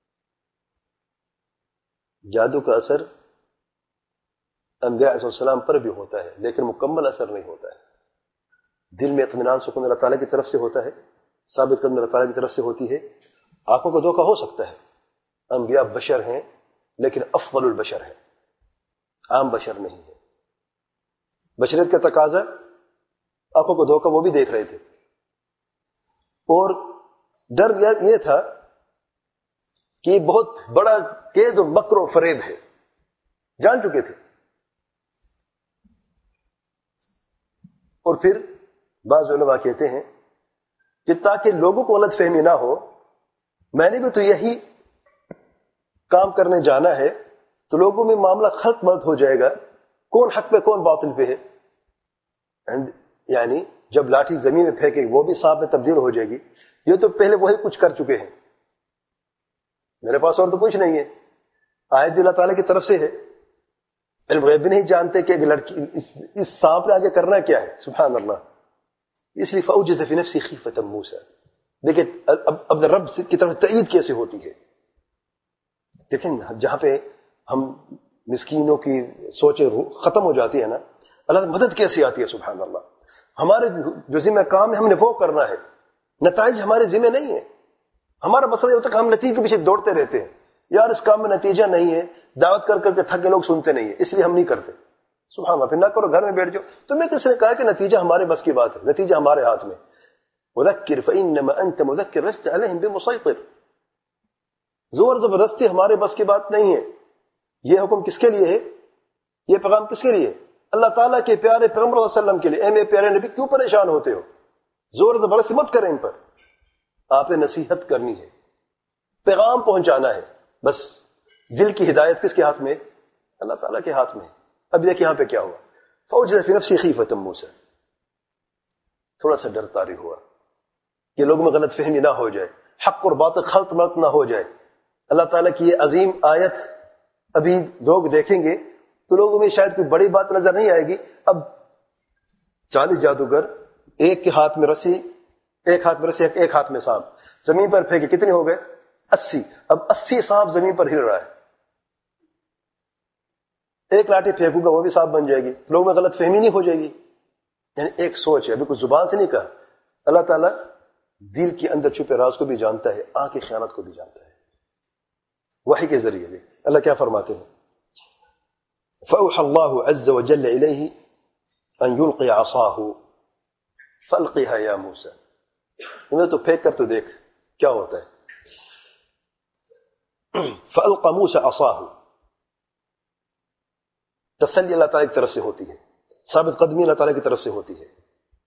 جادو کا اثر انبیاء علیہ السلام پر بھی ہوتا ہے، لیکن مکمل اثر نہیں ہوتا ہے. دل میں اطمینان سکون اللہ تعالیٰ کی طرف سے ہوتا ہے، ثابت قدم اللہ تعالیٰ کی طرف سے ہوتی ہے. آنکھوں کا دھوکہ ہو سکتا ہے. انبیاء بشر ہیں لیکن افضل البشر ہے، عام بشر نہیں ہے. بشریت کا تقاضا، آنکھوں کو دھوکہ وہ بھی دیکھ رہے تھے، اور ڈر یہ تھا کہ یہ بہت بڑا قید و مکر و فریب ہے، جان چکے تھے. اور پھر بعض علماء کہتے ہیں کہ تاکہ لوگوں کو غلط فہمی نہ ہو، میں نے بھی تو یہی کام کرنے جانا ہے، تو لوگوں میں معاملہ خلط ملط ہو جائے گا، کون حق پہ کون باطل پہ ہے. یعنی جب لاٹھی زمین میں پھینکے وہ بھی سانپ میں تبدیل ہو جائے گی. یہ تو پہلے وہی کچھ کر چکے ہیں، میرے پاس اور تو کچھ نہیں ہے. آیت بھی اللہ تعالیٰ کی طرف سے ہے، علم غیب بھی نہیں جانتے کہ ایک لڑکی اس سانپ نے آگے کرنا کیا ہے. سبحان اللہ. اس لیے فأوجس في نفسه خيفة موسى. دیکھیں اب رب کی طرف تائید کیسے ہوتی ہے. دیکھیں جہاں پہ ہم مسکینوں کی سوچیں ختم ہو جاتی ہے نا، اللہ کی مدد کیسے آتی ہے. سبحان اللہ. ہمارے جو ذمہ کام ہے ہم نے وہ کرنا ہے، نتائج ہمارے ذمہ نہیں ہے. ہمارا مسئلہ یہ ہوتا ہے کہ ہم نتیجے کے پیچھے دوڑتے رہتے ہیں. یار اس کام میں نتیجہ نہیں ہے، دعوت کر کر کے تھکے لوگ سنتے نہیں ہیں، اس لیے ہم نہیں کرتے. سبحان اللہ. پھر نہ کرو، گھر میں بیٹھ جاؤ. تمہیں کس نے کہا کہ نتیجہ ہمارے بس کی بات ہے؟ نتیجہ ہمارے ہاتھ میں. وذکر فإنما أنت مذکر لست علیہم بمسیطر. زور زبردستی ہمارے بس کی بات نہیں ہے. یہ حکم کس کے لیے ہے؟ یہ پیغام کس کے لیے؟ اللہ تعالیٰ کے پیارے پیغمبر صلی اللہ علیہ وسلم کے لیے. اے میرے پیارے نبی، کیوں پریشان ہوتے ہو؟ زور زبردستی مت کریں ان پر. آپ نے نصیحت کرنی ہے، پیغام پہنچانا ہے. بس دل کی ہدایت کس کے ہاتھ میں؟ اللہ تعالیٰ کے ہاتھ میں. اب دیکھیں یہاں پہ کیا ہوا. فأوجس في نفسه خيفة موسى. تھوڑا سا ڈر طاری ہوا کہ لوگوں میں غلط فہمی نہ ہو جائے، حق اور باطل خلط ملط نہ ہو جائے. اللہ تعالیٰ کی یہ عظیم آیت ابھی لوگ دیکھیں گے تو لوگوں میں شاید کوئی بڑی بات نظر نہیں آئے گی. اب 40 جادوگر، ایک کے ہاتھ میں رسی، ایک ہاتھ میں رسی، ایک ہاتھ میں سانپ، زمین پر پھینکے کتنے ہو گئے؟ 80. اب 80 سانپ زمین پر ہل رہا ہے. ایک لاٹھی پھینکوں گا وہ بھی سانپ بن جائے گی، لوگوں میں غلط فہمی نہیں ہو جائے گی. یعنی ایک سوچ ہے، ابھی کچھ زبان سے نہیں کہا. اللہ تعالیٰ دل کے اندر چھپے راز کو بھی جانتا ہے، آنکھ کی خیانت کو بھی جانتا ہے. وحی کے ذریعے دیکھ اللہ کیا فرماتے ہیں. فأوحى الله عز وجل إليه أن يلقي عصاه فألقها يا موسى. انہیں تو پھینک کر تو دیکھ کیا ہوتا ہے. فألقى موسى عصاه. تسلی اللہ تعالیٰ کی طرف سے ہوتی ہے، ثابت قدمی اللہ تعالیٰ کی طرف سے ہوتی ہے.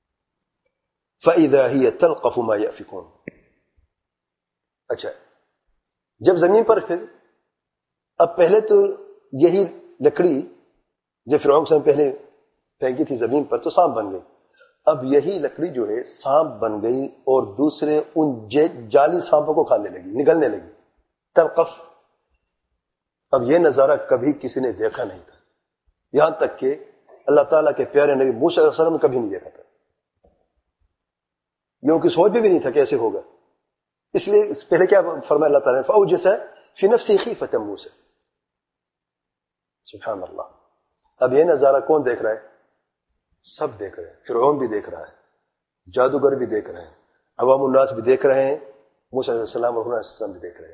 فإذا هي تلقف ما يأفكون. اچھا، جب زمین پر پھر اب پہلے تو یہی لکڑی جو فرعون سے پہلے پھینکی تھی زمین پر تو سانپ بن گئی. اب یہی لکڑی جو ہے سانپ بن گئی اور دوسرے ان جعلی سانپوں کو کھانے لگی, نگلنے لگی. تلقف. اب یہ نظارہ کبھی کسی نے دیکھا نہیں تھا, یہاں تک کہ اللہ تعالیٰ کے پیارے نبی موسیٰ علیہ السلام نے کبھی نہیں دیکھا تھا. یہ ان کی سوچ بھی نہیں تھا کہ ایسے ہوگا. اس لیے پہلے کیا فرمایا اللہ تعالیٰ نے, فَأَوْجَسَ فِي نَفْسِهِ خِيفَةً مُوسَىٰ. سبحان اللہ. اب یہ نظارہ کون دیکھ رہا ہے؟ سب دیکھ رہے ہیں. فرعون بھی دیکھ رہا ہے, جادوگر بھی دیکھ رہے ہیں, عوام الناس بھی دیکھ رہے ہیں, موسیٰ علیہ السلام اور ہارون علیہ السلام بھی دیکھ رہے ہیں.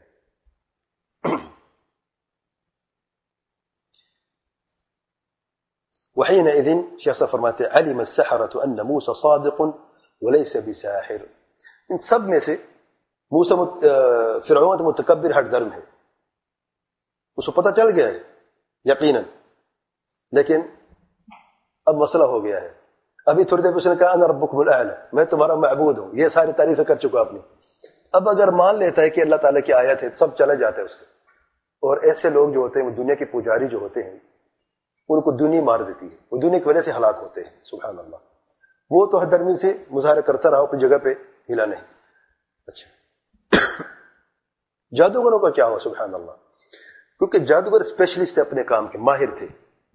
وحينئذ شیخ صاحب فرماتے ہیں علم السحرة ان موسى صادق وليس بساحر. ان سب میں سے موسیٰ فرعون متکبر ہٹ درم ہے, اس کو پتہ چل گیا ہے یقیناً, لیکن اب مسئلہ ہو گیا ہے. ابھی تھوڑی دیر اس نے کہا انا ربکم الاعلی, میں تمہارا معبود ہوں, یہ ساری تعریفیں کر چکا آپ نے. اب اگر مان لیتا ہے کہ اللہ تعالیٰ کی آیت ہے سب چلے جاتے ہیں اس کے. اور ایسے لوگ جو ہوتے ہیں وہ دنیا کے پجاری جو ہوتے ہیں ان کو دنیا مار دیتی ہے, وہ دنیا کی وجہ سے ہلاک ہوتے ہیں. سبحان اللہ. وہ تو ہر درمی سے مظاہرہ کرتا رہا, اپنی جگہ پہ ہلا نہیں. اچھا جادوگروں کا کیا ہوا؟ سبحان اللہ. کیونکہ جادوگر اسپیشلسٹ تھے, اپنے کام کے ماہر تھے.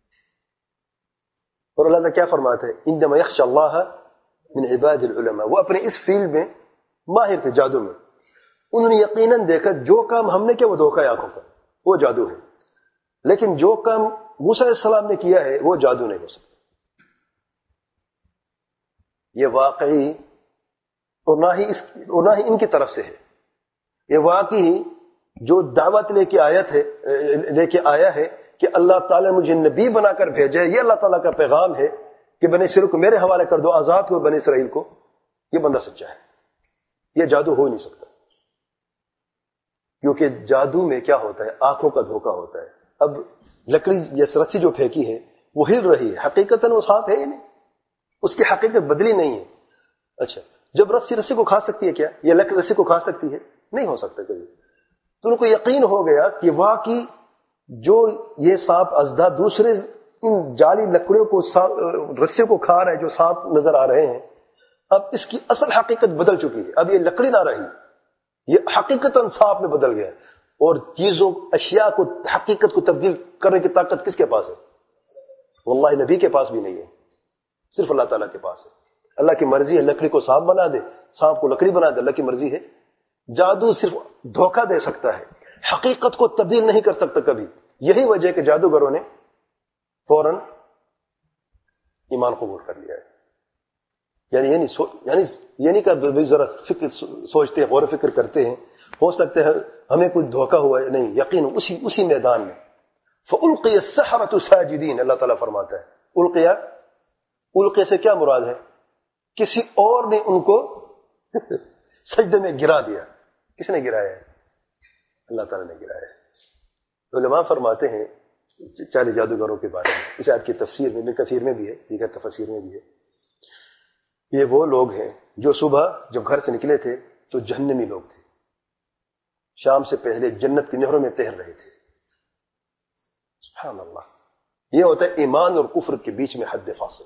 اور اللہ تعالیٰ کیا فرماتے ہیں انما یخشى اللہ من عباد العلماء. وہ اپنے اس فیلڈ میں ماہر تھے, جادو میں. انہوں نے یقیناً دیکھا جو کام ہم نے کیا وہ دھوکہ آنکھوں کا, وہ جادو ہے. لیکن جو کام موسیٰ علیہ السلام نے کیا ہے وہ جادو نہیں ہو سکتا. یہ واقعی اور نہ ہی ان کی طرف سے ہے. یہ واقعی جو دعوت لے کے آیا ہے کہ اللہ تعالیٰ نے مجھے نبی بنا کر بھیجا ہے, یہ اللہ تعالیٰ کا پیغام ہے کہ بنی اسرائیل کو میرے حوالے کر دو, آزاد کرو بنی اسرائیل کو. یہ بندہ سچا ہے. یہ جادو ہو ہی نہیں سکتا, کیونکہ جادو میں کیا ہوتا ہے آنکھوں کا دھوکہ ہوتا ہے. اب لکڑی جیسے رسی جو پھینکی ہے وہ ہل رہی ہے, حقیقتاً وہ سانپ ہے ہی نہیں, اس کی حقیقت بدلی نہیں ہے. اچھا جب رسی کو کھا سکتی ہے کیا یہ لکڑی رسی کو کھا سکتی ہے؟ نہیں ہو سکتا کبھی. تو ان کو یقین ہو گیا کہ واقعی جو یہ سانپ ازدہ دوسرے ان جعلی لکڑیوں کو رسی کو کھا رہا ہے, جو سانپ نظر آ رہے ہیں, اب اس کی اصل حقیقت بدل چکی ہے. اب یہ لکڑی نہ رہی, یہ حقیقتاً سانپ میں بدل گیا. اور چیزوں اشیاء کو حقیقت کو تبدیل کرنے کی طاقت کس کے پاس ہے؟ واللہ نبی کے پاس بھی نہیں ہے, صرف اللہ تعالیٰ کے پاس ہے. اللہ کی مرضی ہے لکڑی کو سانپ بنا دے, سانپ کو لکڑی بنا دے, اللہ کی مرضی ہے. جادو صرف دھوکہ دے سکتا ہے, حقیقت کو تبدیل نہیں کر سکتا کبھی. یہی وجہ ہے کہ جادوگروں نے فوراً ایمان قبول کر لیا ہے. یعنی کہ ذرا فکر سوچتے ہیں, غور و فکر کرتے ہیں, ہو سکتا ہے ہمیں کوئی دھوکہ ہوا ہے. نہیں, یقین اسی میدان میں. فَأُلْقِيَ السَّحَرَةُ سَاجِدِينَ, اللہ تعالیٰ فرماتا ہے القیہ سے کیا مراد ہے؟ کسی اور نے ان کو سجدے میں گرا دیا. کس نے گرایا ہے؟ اللہ تعالیٰ نے گرایا ہے. علماء فرماتے ہیں 40 جادوگروں کے بارے میں, اس آیت کی تفسیر میں, ابن کثیر میں بھی ہے, دیگر تفسیر میں بھی ہے. یہ وہ لوگ ہیں جو صبح جب گھر سے نکلے تھے تو جہنمی لوگ تھے, شام سے پہلے جنت کی نہروں میں تیر رہے تھے. سبحان اللہ. یہ ہوتا ہے ایمان اور کفر کے بیچ میں حد فاصل.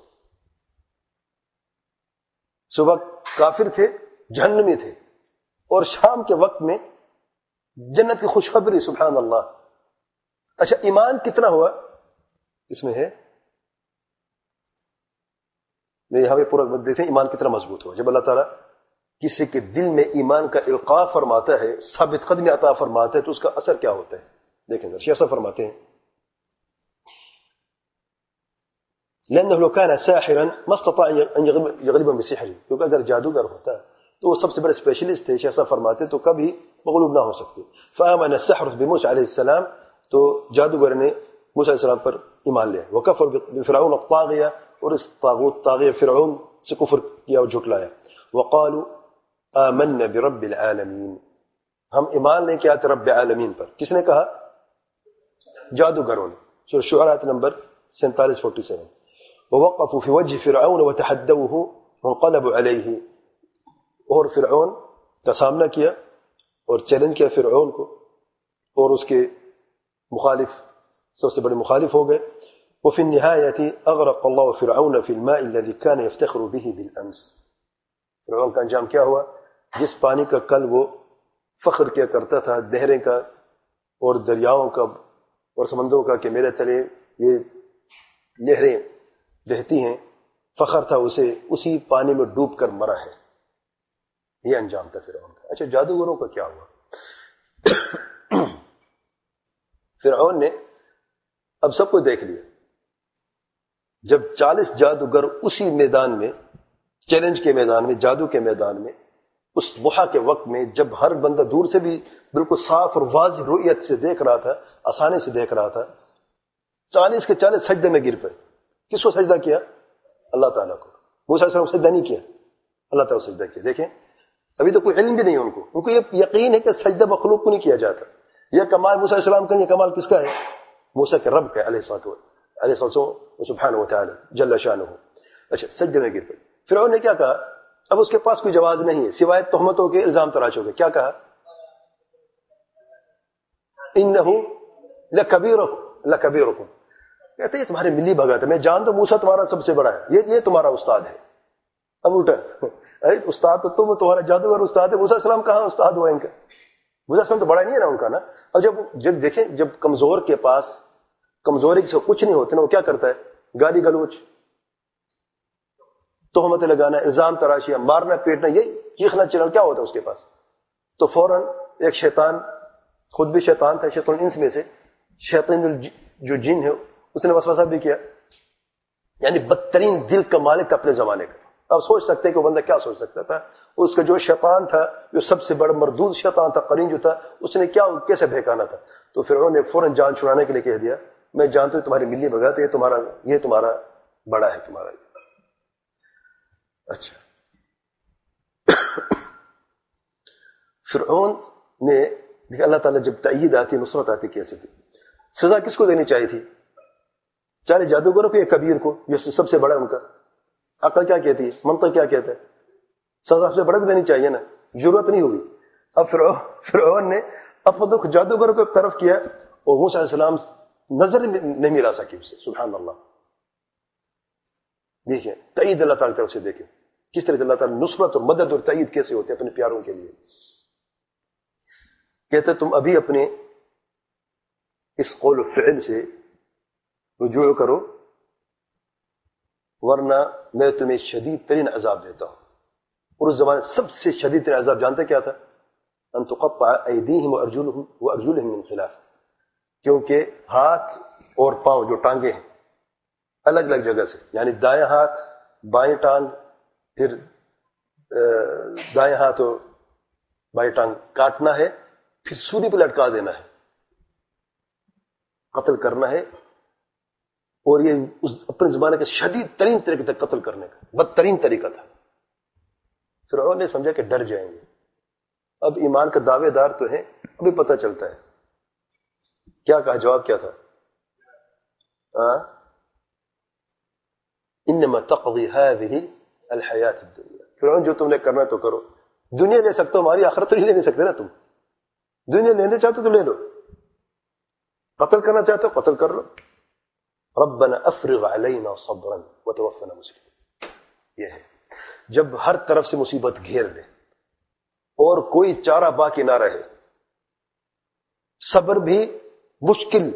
صبح کافر تھے, جہنمی تھے, اور شام کے وقت میں جنت کی خوشخبری. سبحان اللہ. اچھا ایمان کتنا ہوا اس میں ہے, یہاں پہ پورا دیکھتے ہیں ایمان کتنا مضبوط ہوا. جب اللہ تعالیٰ کسی کے دل میں ایمان کا القاء فرماتا ہے, ثابت قدمی عطا فرماتا ہے, تو اس کا اثر کیا ہوتا ہے دیکھیں ذرا. شیخ صاحب فرماتے ہیں لأنه لو كان ساحرا ما استطاع ان يغلبهم بسحره, کیونکہ اگر جادوگر ہوتا تو وہ سب سے بڑے اسپیشلسٹ تھے. شیخ صاحب فرماتے تو کبھی مغلوب نہ ہو سکتے. فآمن السحرة بموسى عليه السلام, تو جادوگر نے موسیٰ علیہ السلام پر ایمان لیا. وکفر بفرعون الطاغیہ, اور اس طاغیہ فرعون سے کفر کیا اور جھٹلایا. وقالوا آمنا برب العالمین, ہم ایمان لے کے آتے رب عالمین پر. کس نے کہا؟ جادوگروں نے. سورہ شعراء نمبر 47-47. ووقفوا في وجه فرعون وتحدوه وانقلبوا عليه, اور فرعون کا سامنا کیا اور چیلنج کیا فرعون کو, اور اس کے مخالف سب سے بڑے مخالف ہو گئے. وفي النهاية أغرق الله فرعون في الماء الذي كان يفتخر به بالأمس. فرعون کا انجام کیا ہوا؟ جس پانی کا کل وہ فخر کیا کرتا تھا، نہریں کا اور دریاؤں کا اور سمندروں کا کہ میرے تلے یہ نہریں بہتی ہیں، فخر تھا اسے، اسی پانی میں ڈوب کر مرا ہے. یہ انجام تھا فرعون کا. اچھا جادوگروں کا کیا ہوا؟ فرعون نے اب سب کو دیکھ لیا. جب 40 جادوگر اسی میدان میں، چیلنج کے میدان میں، جادو کے میدان میں، اس ضحیٰ کے وقت میں، جب ہر بندہ دور سے بھی بالکل صاف اور واضح رؤیت سے دیکھ رہا تھا، آسانی سے دیکھ رہا تھا، 40 کے 40 سجدے میں گر پڑے. کس کو سجدہ کیا؟ اللہ تعالیٰ کو. موسیٰ علیہ السلام سجدہ نہیں کیا، اللہ تعالیٰ کو سجدہ کیا. دیکھیں ابھی تو کوئی علم بھی نہیں ان کو یہ یقین ہے کہ سجدہ مخلوق کو نہیں کیا جاتا. یہ کمال موسیٰ علیہ السلام کا، یہ کمال کس کا ہے؟ موسیٰ کے رب کا علیہ الصلوۃ سبحانہ وتعالی جل شانہ. اچھا سجدے میں گر پڑے. فرعون نے کیا کہا؟ اب اس کے پاس کوئی جواز نہیں ہے سوائے تہمتوں کے، الزام تراشوں کے. کیا کہا؟ انہ لکبیرکم، کہتے ہیں یہ تمہارے ملی بھگت ہے، میں جانتا ہوں موسیٰ تمہارا سب سے بڑا ہے، یہ تمہارا استاد ہے. اب الٹا استاد تو تم، تمہارا جادوگر استاد ہے. موسیٰ السلام کہاں استاد ہوا ان کا؟ موسیٰ السلام تو بڑا نہیں ہے نا ان کا نا. اور جب دیکھیں جب کمزور کے پاس کمزوری سے کچھ نہیں ہوتے نا، وہ کیا کرتا ہے؟ گالی گلوچ، تہمت لگانا، الزام تراشیاں، مارنا پیٹنا، یہ چیخنا چلانا، کیا ہوتا ہے اس کے پاس؟ تو فوراً ایک شیطان، خود بھی شیطان تھا، شیطان انس میں سے، شیطان جو جن ہے، اس نے وسوسہ بھی کیا. یعنی بدترین دل کا مالک تھا اپنے زمانے کا. آپ سوچ سکتے ہیں کہ وہ بندہ کیا سوچ سکتا تھا. اس کا جو شیطان تھا، جو سب سے بڑا مردود شیطان تھا، قرین جو تھا، اس نے کیسے بہکانا تھا. تو فرعون نے فوراً جان چھڑانے کے لیے کہہ دیا، میں جانتا ہوں تمہاری ملی بغاوت ہے، یہ تمہارا بڑا ہے تمہارا. اچھا فرعون نے دیکھا اللہ تعالیٰ جب تأیید آتی، نصرت آتی، کیسے تھی. سزا کس کو دینی چاہیے تھی؟ چاہے جادوگروں کو یا کبیر کو، جو سب سے بڑا ان کا. عقل کیا کہتی ہے، منطق کیا کہتا ہے؟ سزا سب سے بڑا کو دینی چاہیے نا. ضرورت نہیں ہوئی. اب فرعون نے اپنے جادوگروں کو طرف کیا اور موسیٰ علیہ السلام نظر نہیں ملا سکی اس سے. سبحان اللہ. دیکھیں تأیید اللہ تعالیٰ کی طرف سے، دیکھیں کس طرح اللہ تعالیٰ نصرت اور مدد اور تأیید کیسے ہوتے ہیں اپنے پیاروں کے لیے. کہتے تم ابھی اپنے اس قول و فعل سے رجوع کرو، ورنہ میں تمہیں شدید ترین عذاب دیتا ہوں. اور اس زمانے سب سے شدید ترین عذاب جانتے کیا تھا؟ ان تقطع ایدیہم وارجلہم من خلاف. کیونکہ ہاتھ اور پاؤں جو ٹانگیں ہیں الگ الگ جگہ سے، یعنی دائیں ہاتھ بائیں ٹانگ، پھر دائیں ہاتھ اور بائیں ٹانگ کاٹنا ہے، پھر سولی پہ لٹکا دینا ہے، قتل کرنا ہے. اور یہ اپنے زمانے کے شدید ترین طریقے تک قتل کرنے کا بدترین طریقہ تھا. فرعون نے سمجھا کہ ڈر جائیں گے. اب ایمان کا دعوے دار تو ہیں، ابھی پتہ چلتا ہے. کیا کہا؟ جواب کیا تھا؟ انما تقضی هذه الحیات الدنیا. فرعون جو تم نے کرنا تو کرو، دنیا لے سکتے ہو، ہماری آخرت تو نہیں لینے سکتے نا. تم دنیا لینے چاہتے تو لے لو، قتل کرنا چاہتے ہو قتل کر لو. ربنا افرغ علینا صبرا وتوفنا مسلمین. یہ ہے جب ہر طرف سے مصیبت گھیر لے اور کوئی چارہ باقی نہ رہے، صبر بھی مشکل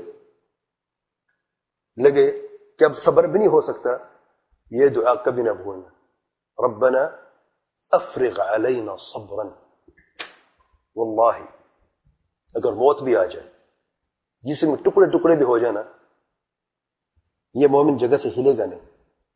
لگے کہ اب صبر بھی نہیں ہو سکتا، یہ دعا کبھی نہ بھولنا. ربنا افرغ علینا صبرا. واللہ اگر موت بھی آ جائے، جسم میں ٹکڑے ٹکڑے بھی ہو جائے نا، یہ مومن جگہ سے ہلے گا نہیں.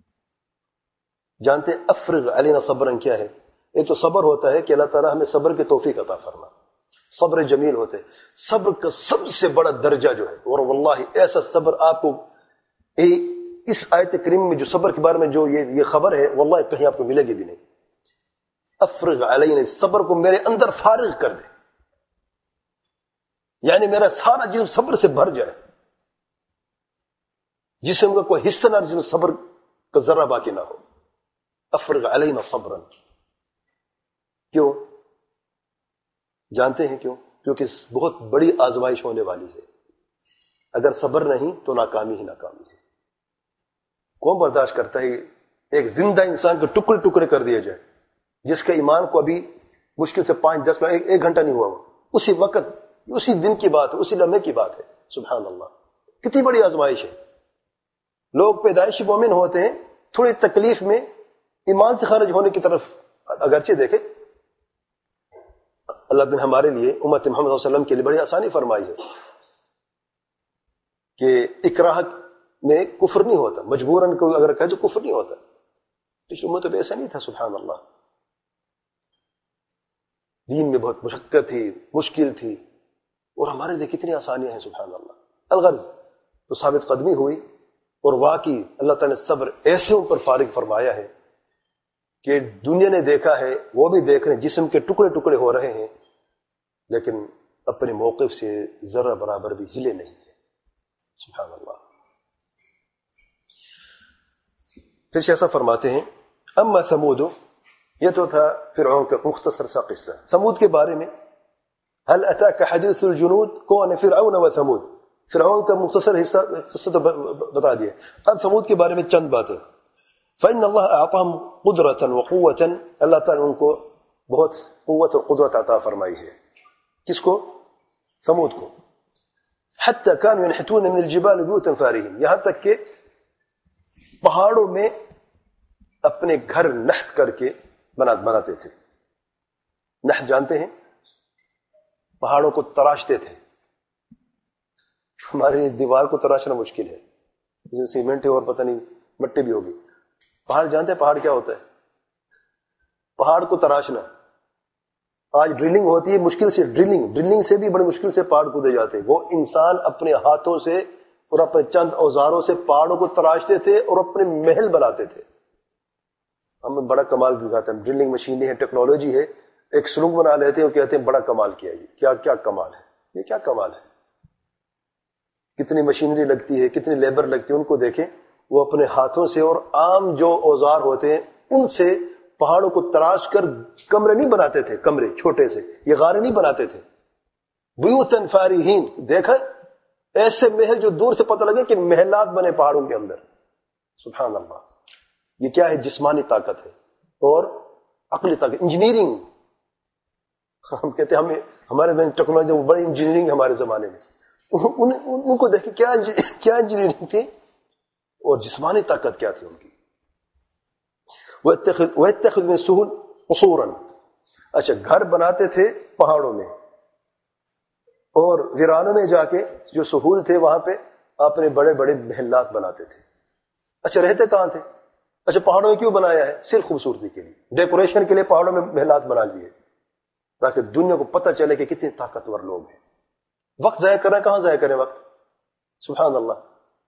جانتے افرغ علینا صبرا کیا ہے؟ ایک تو صبر ہوتا ہے کہ اللہ تعالیٰ ہمیں صبر کی توفیق عطا فرما، صبر جمیل ہوتے. صبر کا سب سے بڑا درجہ جو ہے، اور واللہ ایسا صبر آپ کو اس آیت کریم میں جو صبر کے بارے میں جو یہ خبر ہے، واللہ کہیں آپ کو ملے گی بھی نہیں. افرغ علینا، صبر کو میرے اندر فارغ کر دے، یعنی میرا سارا جسم صبر سے بھر جائے، جسم کا کوئی حصہ نہ، جسم صبر کا ذرہ باقی نہ ہو. افرغ علینا صبرا. کیوں؟ جانتے ہیں کیوں؟ کیونکہ بہت بڑی آزمائش ہونے والی ہے. اگر صبر نہیں تو ناکامی ہی ناکامی ہے. کون برداشت کرتا ہے ایک زندہ انسان کو ٹکڑے ٹکڑے کر دیا جائے، جس کے ایمان کو ابھی مشکل سے 5-10 منٹ 1 گھنٹہ نہیں ہوا وہ، اسی وقت اسی دن کی بات ہے، اسی لمحے کی بات ہے. سبحان اللہ، کتنی بڑی آزمائش ہے. لوگ پیدائشی مومن ہوتے ہیں، تھوڑی تکلیف میں ایمان سے خارج ہونے کی طرف اگرچہ دیکھیں اللہ نے ہمارے لیے امت محمد صلی اللہ علیہ وسلم کے لیے بڑی آسانی فرمائی ہے کہ اکراہ میں کفر نہیں ہوتا، مجبوراً کوئی اگر کہے تو کفر نہیں ہوتا. اس امت میں ایسا نہیں تھا. سبحان اللہ، دین میں بہت مشقت تھی، مشکل تھی، اور ہمارے لیے کتنی آسانیاں ہیں. سبحان اللہ. الغرض تو ثابت قدمی ہوئی، اور واقعی اللہ تعالیٰ نے صبر ایسے ان پر فارغ فرمایا ہے کہ دنیا نے دیکھا ہے، وہ بھی دیکھ رہے ہیں، جسم کے ٹکڑے ٹکڑے ہو رہے ہیں، لیکن اپنے موقف سے ذرہ برابر بھی ہلے نہیں ہے. سبحان اللہ. پھر ایسا فرماتے ہیں اما ثمود، یہ تو تھا فرعون کا مختصر سا قصہ. ثمود کے بارے میں هل اتاک حدیث الجنود، کون فرعون و ثمود، فرعون کا مختصر حصہ قصہ تو بتا دیا. اب ثمود کے بارے میں چند باتیں. فإن اللہ اعطاهم قدرتا وقوتا، اللہ تعالیٰ ان کو بہت قوت اور قدرت عطا فرمائی ہے. کس کو؟ ثمود کو. حتى كانوا ينحتون من الجبال بيوتا فارهين، یہاں تک کہ پہاڑوں میں اپنے گھر نحت کر کے بناتے تھے. نحت جانتے ہیں؟ پہاڑوں کو تراشتے تھے. ہماری دیوار کو تراشنا مشکل ہے، جیسے سیمنٹ ہے اور پتہ نہیں مٹی بھی ہوگی. پہاڑ جانتے ہیں پہاڑ کیا ہوتا ہے؟ پہاڑ کو تراشنا. آج ڈرلنگ ہوتی ہے، مشکل سے ڈرلنگ سے بھی بڑی مشکل سے پہاڑ کودے جاتے ہیں. وہ انسان اپنے ہاتھوں سے اور اپنے چند اوزاروں سے پہاڑوں کو تراشتے تھے اور اپنے محل بناتے تھے. ہمیں بڑا کمال دکھاتے ہیں، ڈرلنگ مشینیں ہیں، ٹیکنالوجی ہے، ایک سلوک بنا لیتے ہیں اور کہتے ہیں بڑا کمال کیا. یہ کیا کمال ہے، یہ کیا کمال ہے. کتنی مشینری لگتی ہے، کتنی لیبر لگتی ہے. ان کو دیکھیں، وہ اپنے ہاتھوں سے اور عام جو اوزار ہوتے ہیں ان سے پہاڑوں کو تراش کر کمرے نہیں بناتے تھے، کمرے چھوٹے سے، یہ غاریں نہیں بناتے تھے. بیوتن فارہین، دیکھا ایسے محل جو دور سے پتہ لگے کہ محلات بنے پہاڑوں کے اندر. سبحان اللہ. یہ کیا ہے؟ جسمانی طاقت ہے اور عقلی طاقت، انجینئرنگ. ہم کہتے ہیں ہمارے میں ٹیکنالوجی بڑی انجینئرنگ ہمارے زمانے میں. ان کو دیکھیں کیا انجینئرنگ تھی اور جسمانی طاقت کیا تھی ان کی. وَيَتَّخِذُ مِن السُّهُولِ قُصُورًا، اچھا گھر بناتے تھے پہاڑوں میں، اور ویرانوں میں جا کے جو سہول تھے وہاں پہ اپنے بڑے بڑے محلات بناتے تھے. اچھا رہتے کہاں تھے؟ اچھا پہاڑوں میں کیوں بنایا ہے؟ صرف خوبصورتی کے لیے، ڈیکوریشن کے لیے پہاڑوں میں محلات بنا لیے تاکہ دنیا کو پتہ چلے کہ کتنے طاقتور لوگ ہیں. وقت ضائع کرنا، کہاں ضائع کریں وقت. سبحان اللہ.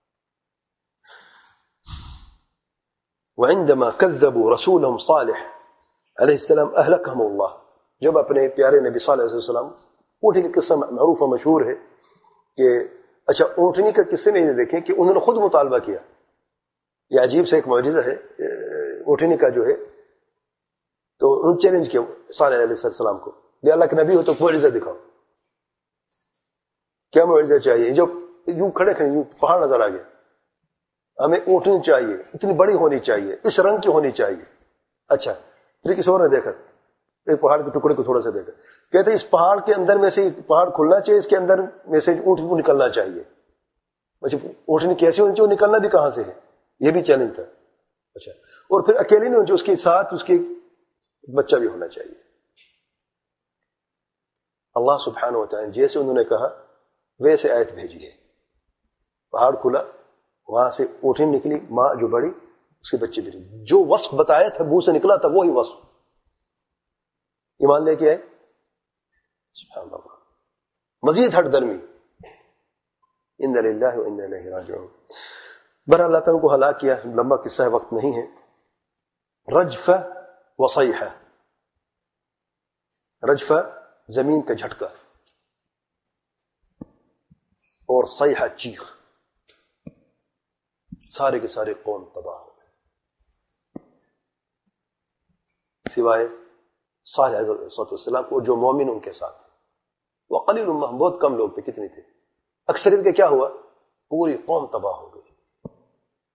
وعندما كذبوا رسولهم صالح علیہ السلام اہلکہم اللہ، جب اپنے پیارے نبی صالح علیہ السلام، اونٹنی کا قصہ معروف و مشہور ہے کہ اچھا اونٹنی کا قصے میں یہ دیکھیں کہ انہوں نے خود مطالبہ کیا. یہ عجیب سے ایک معجزہ ہے اونٹنی کا جو ہے. تو انہوں نے چیلنج کیا صالح علیہ السلام کو، بھی اللہ کے نبی ہو تو معجزہ دکھاؤ. کیا معجزہ چاہیے؟ جو یوں کھڑے یوں پہاڑ نظر آ گیا، ہمیں اونٹنی چاہیے، اتنی بڑی ہونی چاہیے، اس رنگ کی ہونی چاہیے. اچھا پھر کسی اور نے دیکھا، ایک پہاڑ کے ٹکڑے کو تھوڑا سا دیکھا، کہتے اس پہاڑ کے اندر میں سے پہاڑ کھلنا چاہیے، اس کے اندر میں سے اونٹنی کو نکلنا چاہیے. اچھا اونٹنی کیسی ہونی چاہیے، نکلنا بھی کہاں سے ہے، یہ بھی چیلنج تھا. اچھا اور پھر اکیلی نہیں ہونی چاہیے، اس کے ساتھ اس کے بچہ بھی ہونا چاہیے. اللہ سبحانہ وتعالی جیسے انہوں نے کہا ویسے آیت بھیجی ہے. پہاڑ کھلا، وہاں سے اونٹنی نکلی، ماں جو بڑی اس کے بچے بھی نکلی. جو وصف بتایا تھا منہ سے نکلا تھا وہی وصف. ایمان لے کے آئے. سبحان اللہ. مزید ہٹ درمی. انا للہ و انا الیہ راجعون. بہر اللہ تعالیٰ کو ہلاک کیا. لمبا قصہ ہے، وقت نہیں ہے. رجفہ و صیحہ. رجفہ زمین کا جھٹکا اور صیحہ چیخ، سارے کے سارے قوم تباہ ہو گئے سوائے صالح علیہ السلام کو جو مومن ان کے ساتھ تھے. وقلیل منہم، بہت کم لوگ تھے. کتنے تھے؟ اکثریت کا کیا ہوا؟ پوری قوم تباہ ہو گئی.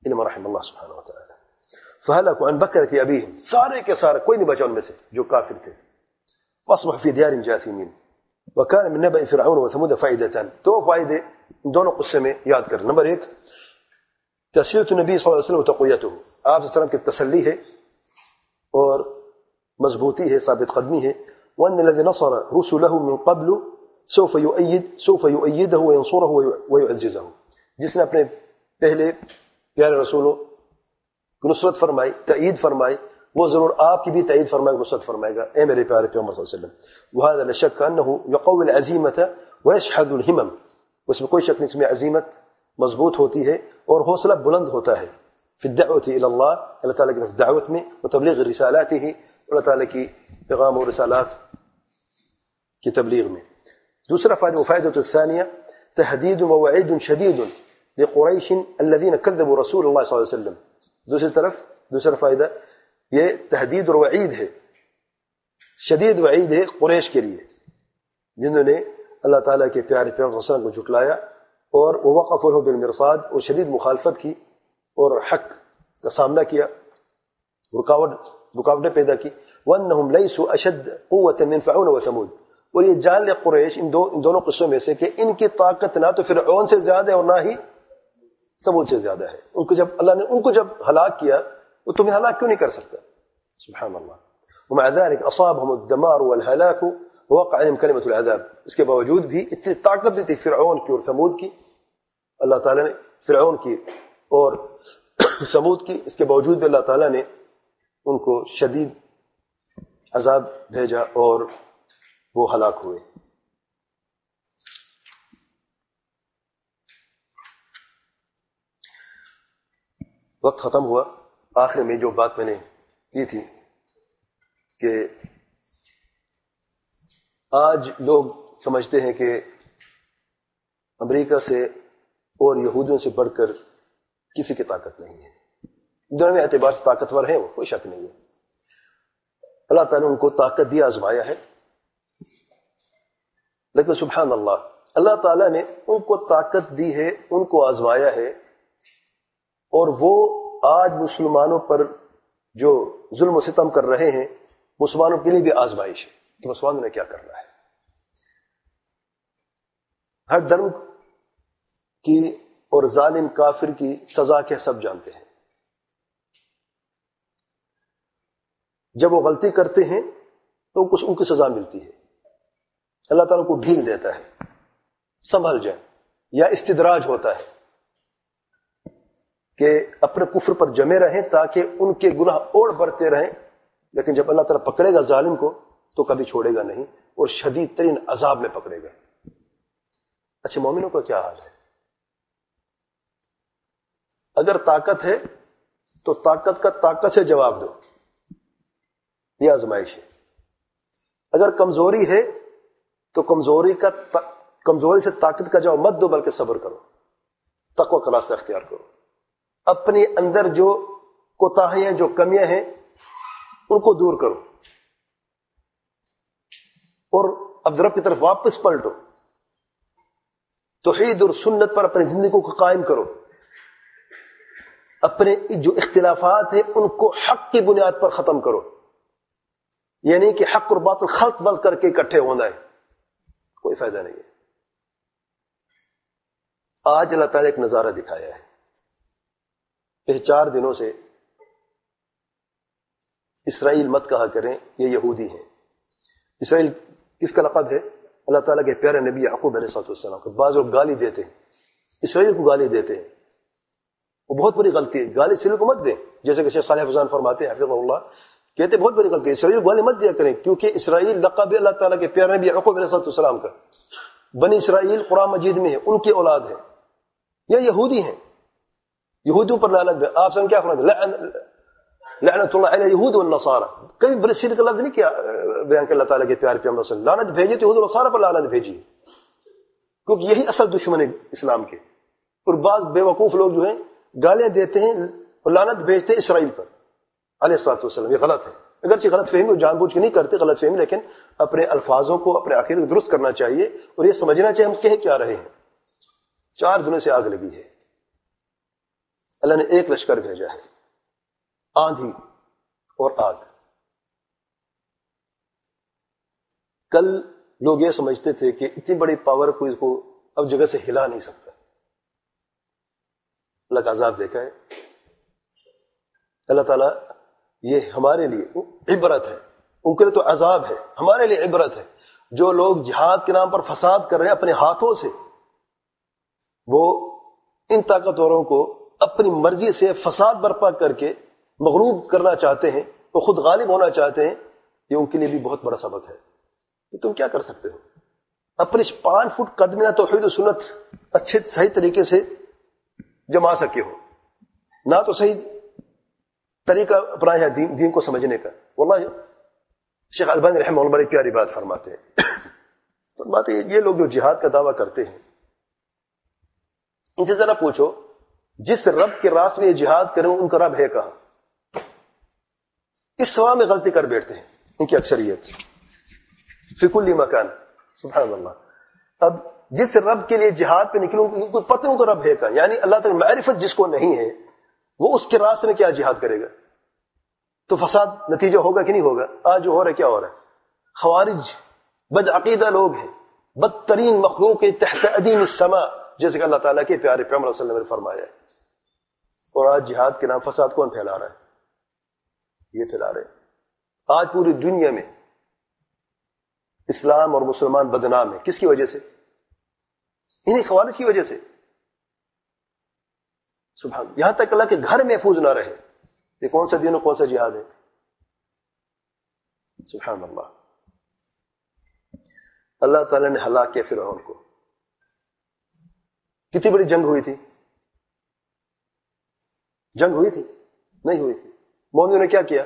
علم رحم اللہ سبحانہ وتعالی. فهلكوا عن بكرة ابيهم، سارے کے سارے کوئی نہیں بچا ان میں سے جو کافر تھے. فاصبحوا في ديار جاثمين وكان من نبأ فرعون وثمود فائدتان. دو فائدے ان دونوں قصے میں یاد کر. نمبر 1 تسلیت النبی صلی اللہ علیہ وسلم وتقویته، آپ صلی اللہ علیہ وسلم کی تسلی ہے اور مضبوطی ہے، ثابت قدمی ہے. وان الذي نصر رسله من قبل سوف يؤيده وينصره ويعززه، جس نے اپنے پہلے پیارے رسولوں کی نصرت فرمائی، تائید فرمائی، وہ ضرور آپ کی بھی تائید فرمائے گا، نصرت فرمائے گا اے میرے پیارے پیغمبر صلی اللہ علیہ وسلم. وهذا لا شك انه يقوي العزيمه ويشحذ الهمم، اس میں کوئی شک نہیں، اس میں عزیمت مضبوط ہوتی ہے اور حوصلہ بلند ہوتا ہے. فی الدعوة الى اللہ، اللہ تعالیٰ کی طرف دعوت میں، وتبلیغ رسالاته، اللہ تعالیٰ کی پیغام اور رسالات کی تبلیغ میں. دوسرا فائدہ وفائدة الثانية تحديد ووعيد شديد لقريش الذين كذبوا رسول الله صلی اللہ علیہ وسلم. دوسری طرف دوسرا فائدہ یہ تحدید اور وعید ہے، شدید وعید ہے قریش کے لیے جنہوں نے اللہ تعالیٰ کے پیارے پیغمبر صلی اللہ علیہ وسلم کو جھٹلایا اور ووقفوا له بالمرصاد، اور شدید مخالفت کی اور حق کا سامنا کیا، رکاوٹیں پیدا کی. وانهم ليسوا اشد قوة من فرعون وثمود، اور یہ جان لے قریش ان دونوں قصوں میں سے کہ ان کی طاقت نہ تو فرعون سے زیادہ ہے اور نہ ہی ثمود سے زیادہ ہے. ان کو جب اللہ نے ان کو جب ہلاک کیا، وہ تمہیں ہلاک کیوں نہیں کر سکتا؟ سبحان اللہ. ومع ذلك اصابهم الدمار والهلاك ووقع عليهم كلمة العذاب. اس کے باوجود بھی اتنی طاقت بھی تھی فرعون کی اور ثمود کی، اللہ تعالیٰ نے فرعون کی اور ثمود کی، اس کے باوجود بھی اللہ تعالیٰ نے ان کو شدید عذاب بھیجا اور وہ ہلاک ہوئے. وقت ختم ہوا. آخر میں جو بات میں نے کی تھی کہ آج لوگ سمجھتے ہیں کہ امریکہ سے اور یہودیوں سے بڑھ کر کسی کی طاقت نہیں ہے. دنیا میں اعتبار سے طاقتور ہیں، وہ کوئی شک نہیں ہے. اللہ تعالیٰ نے ان کو طاقت دی، آزمایا ہے. لیکن سبحان اللہ، اللہ تعالیٰ نے ان کو طاقت دی ہے، ان کو آزمایا ہے، اور وہ آج مسلمانوں پر جو ظلم و ستم کر رہے ہیں، مسلمانوں کے لیے بھی آزمائش ہے کہ مسلمانوں نے کیا کرنا ہے. ہر دھرم کی اور ظالم کافر کی سزا کیا سب جانتے ہیں. جب وہ غلطی کرتے ہیں تو ان کی سزا ملتی ہے. اللہ تعالیٰ کو ڈھیل دیتا ہے، سنبھل جائے، یا استدراج ہوتا ہے کہ اپنے کفر پر جمے رہیں تاکہ ان کے گناہ اور بڑھتے رہیں. لیکن جب اللہ تعالیٰ پکڑے گا ظالم کو تو کبھی چھوڑے گا نہیں اور شدید ترین عذاب میں پکڑے گا. اچھا، مومنوں کا کیا حال ہے؟ اگر طاقت ہے تو طاقت کا طاقت سے جواب دو، یہ آزمائش ہے. اگر کمزوری ہے تو کمزوری سے طاقت کا جواب مت دو، بلکہ صبر کرو، تقوی کا راستہ اختیار کرو. اپنے اندر جو کوتاہیاں، جو کمیاں ہیں، ان کو دور کرو اور اب رب کی طرف واپس پلٹو. توحید اور سنت پر اپنی زندگی کو قائم کرو. اپنے جو اختلافات ہیں ان کو حق کی بنیاد پر ختم کرو. یعنی کہ حق اور باطل خلط بلط کر کے اکٹھے ہونا ہے، کوئی فائدہ نہیں ہے. آج اللہ تعالیٰ ایک نظارہ دکھایا ہے. 4 دنوں سے اسرائیل مت کہا کریں، یہ یہودی ہیں. اسرائیل کس کا لقب ہے؟ اللہ تعالیٰ کے پیارے نبی یعقوب علیہ السلام کو. بعض لوگ گالی دیتے ہیں، اسرائیل کو گالی دیتے ہیں، وہ بہت بڑی غلطی ہے. گالی اسرائیل کو مت دیں، جیسے کہ شیخ صالح فوزان فرماتے ہیں حفظہ اللہ، کہتے بہت بڑی غلطی ہے، اسرائیل کو گالی مت دیا کریں، کیونکہ اسرائیل لقب ہے اللہ تعالیٰ کے پیارے نبی یعقوب علیہ السلام کا. بنی اسرائیل قرآن مجید میں ہے، ان کی اولاد ہے. یہ یہودی ہیں، یہودیوں پر لعنت ہے. آپ سے کیا فرماتے؟ لعنت اللہ علی یہود والنصارى. کبھی بنی اسرائیل کا لفظ نہیں کیا بیان کر اللہ تعالیٰ کے پیارے پیغمبر صلی اللہ علیہ وسلم. لعنت بھیجی تو یہود والنصارى پر لعنت بھیجی، کیونکہ یہی اصل دشمن ہے اسلام کے. اور بعض بے وقوف لوگ جو ہیں گالیاں دیتے ہیں اور لعنت بھیجتے ہیں اسرائیل پر علیہ الصلوۃ والسلام. یہ غلط ہے. اگرچہ غلط فہمی جان بوجھ کے نہیں کرتے غلط فہمی، لیکن اپنے الفاظوں کو، اپنے عقیدے کو درست کرنا چاہیے اور یہ سمجھنا چاہیے ہم کہہ کیا رہے ہیں. 4 دنوں سے آگ لگی ہے. اللہ نے ایک لشکر بھیجا ہے، آندھی اور آگ۔ کل لوگ یہ سمجھتے تھے کہ اتنی بڑی پاور کوئی کو اب جگہ سے ہلا نہیں سکتا۔ اللہ کا عذاب دیکھا ہے، اللہ تعالیٰ یہ ہمارے لیے عبرت ہے، ان کے لیے تو عذاب ہے، ہمارے لیے عبرت ہے۔ جو لوگ جہاد کے نام پر فساد کر رہے ہیں اپنے ہاتھوں سے، وہ ان طاقتوروں کو اپنی مرضی سے فساد برپا کر کے مغلوب کرنا چاہتے ہیں، وہ خود غالب ہونا چاہتے ہیں، یہ ان کے لیے بھی بہت بڑا سبق ہے کہ تم کیا کر سکتے ہو۔ اپنی 5 فٹ قد میں نہ توحید و سنت اچھے صحیح طریقے سے جما سکے ہو، نہ تو صحیح طریقہ اپنایا ہے دین کو سمجھنے کا۔ واللہ شیخ البانی رحمہ اللہ بڑی پیاری بات فرماتے ہیں، فرماتے ہیں یہ لوگ جو جہاد کا دعویٰ کرتے ہیں، ان سے ذرا پوچھو جس رب کے راستے میں یہ جہاد کریں ان کا رب ہے کہاں؟ اس سوال میں غلطی کر بیٹھتے ہیں ان کی اکثریت، فی کل مکان، سبحان اللہ۔ اب جس رب کے لیے جہاد پہ نکلوں ان کو پتہ ان کا رب ہے کہاں، یعنی اللہ تعالی معرفت جس کو نہیں ہے وہ اس کے راستے میں کیا جہاد کرے گا؟ تو فساد نتیجہ ہوگا کہ نہیں ہوگا؟ آج جو ہو رہا ہے کیا ہو رہا ہے؟ خوارج بد عقیدہ لوگ ہیں، بدترین مخلوق تحت ادیم السماء، جیسے کہ اللہ تعالیٰ کے پیارے پیغمبر صلی اللہ علیہ وسلم نے فرمایا ہے۔ اور آج جہاد کے نام فساد کون پھیلا رہا ہے؟ یہ پھیلا رہے ہیں۔ آج پوری دنیا میں اسلام اور مسلمان بدنام ہے، کس کی وجہ سے؟ انہیں خوارج کی وجہ سے۔ سبحان، یہاں تک اللہ کے گھر محفوظ نہ رہے، یہ کون سا دین اور کون سا جہاد ہے؟ سبحان اللہ۔ اللہ تعالیٰ نے ہلاک کیا فرعون کو۔ کتنی بڑی جنگ ہوئی تھی؟ جنگ ہوئی تھی؟ نہیں ہوئی تھی۔ مومنوں نے کیا کیا؟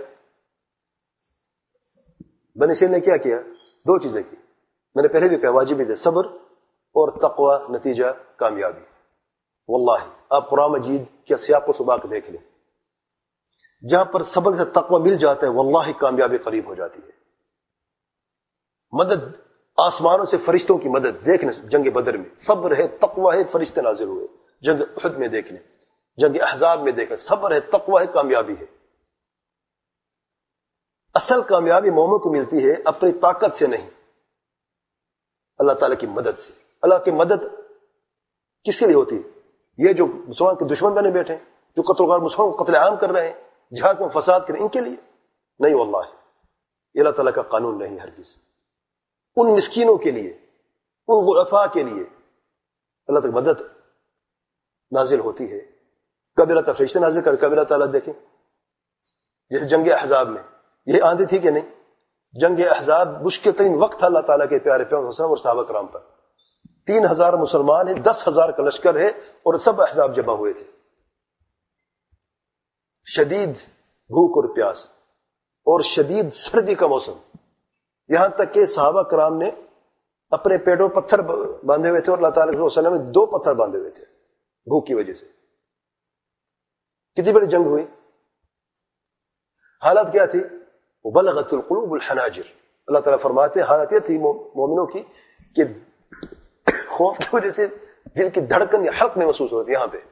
بنی اسرائیل نے کیا کیا؟ 2 چیزیں کی، میں نے پہلے بھی کہا، واجب ہے صبر اور تقوی، نتیجہ کامیابی۔ واللہ آپ قرآن مجید کے سیاق و سباق دیکھ لیں، جہاں پر صبر سے تقوی مل جاتا ہے واللہ کامیابی قریب ہو جاتی ہے۔ مدد آسمانوں سے فرشتوں کی مدد دیکھنے، جنگ بدر میں صبر ہے، تقوی ہے، فرشتے نازل ہوئے۔ جنگ احد میں دیکھ لیں، جنگ احزاب میں دیکھیں، صبر ہے، تقوی ہے، کامیابی ہے۔ اصل کامیابی مومن کو ملتی ہے اپنی طاقت سے نہیں، اللہ تعالیٰ کی مدد سے۔ اللہ کی مدد کس کے لیے ہوتی ہے؟ یہ جو مسلمان کے دشمن بنے بیٹھے ہیں، جو قتل غار مسلمان کو قتل عام کر رہے ہیں، جہاد میں فساد کریں، ان کے لیے نہیں، واللہ یہ اللہ تعالیٰ کا قانون نہیں ہرگز۔ ان مسکینوں کے لیے، ان ضعفاء کے لیے اللہ تعالیٰ مدد نازل ہوتی ہے۔ کبھی اللہ تعالیٰ فرشتے نازل کر، کبھی اللہ تعالیٰ دیکھیں جیسے جنگ احزاب میں یہ آندھی تھی کہ نہیں؟ جنگ احزاب مشکل ترین وقت تھا اللہ تعالیٰ کے پیارے پیغمبر صلی اللہ علیہ وسلم اور صحابہ کرام پر۔ 3000 مسلمان ہیں، 10,000 کا لشکر ہے، اور سب احزاب جمع ہوئے تھے۔ شدید بھوک اور پیاس اور شدید سردی کا موسم، یہاں تک کہ صحابہ کرام نے اپنے پیٹوں پتھر باندھے ہوئے تھے، اور اللہ تعالیٰ کے وسلم نے 2 پتھر باندھے ہوئے تھے بھوک کی وجہ سے۔ کتنی بڑی جنگ ہوئی، حالت کیا تھی؟ وبلغت القلوب الحناجر۔ اللہ تعالیٰ فرماتے ہیں حالت یہ تھی مومنوں کی کہ خوف کی وجہ سے دل کی دھڑکن یا حلق میں محسوس ہوتی یہاں پہ۔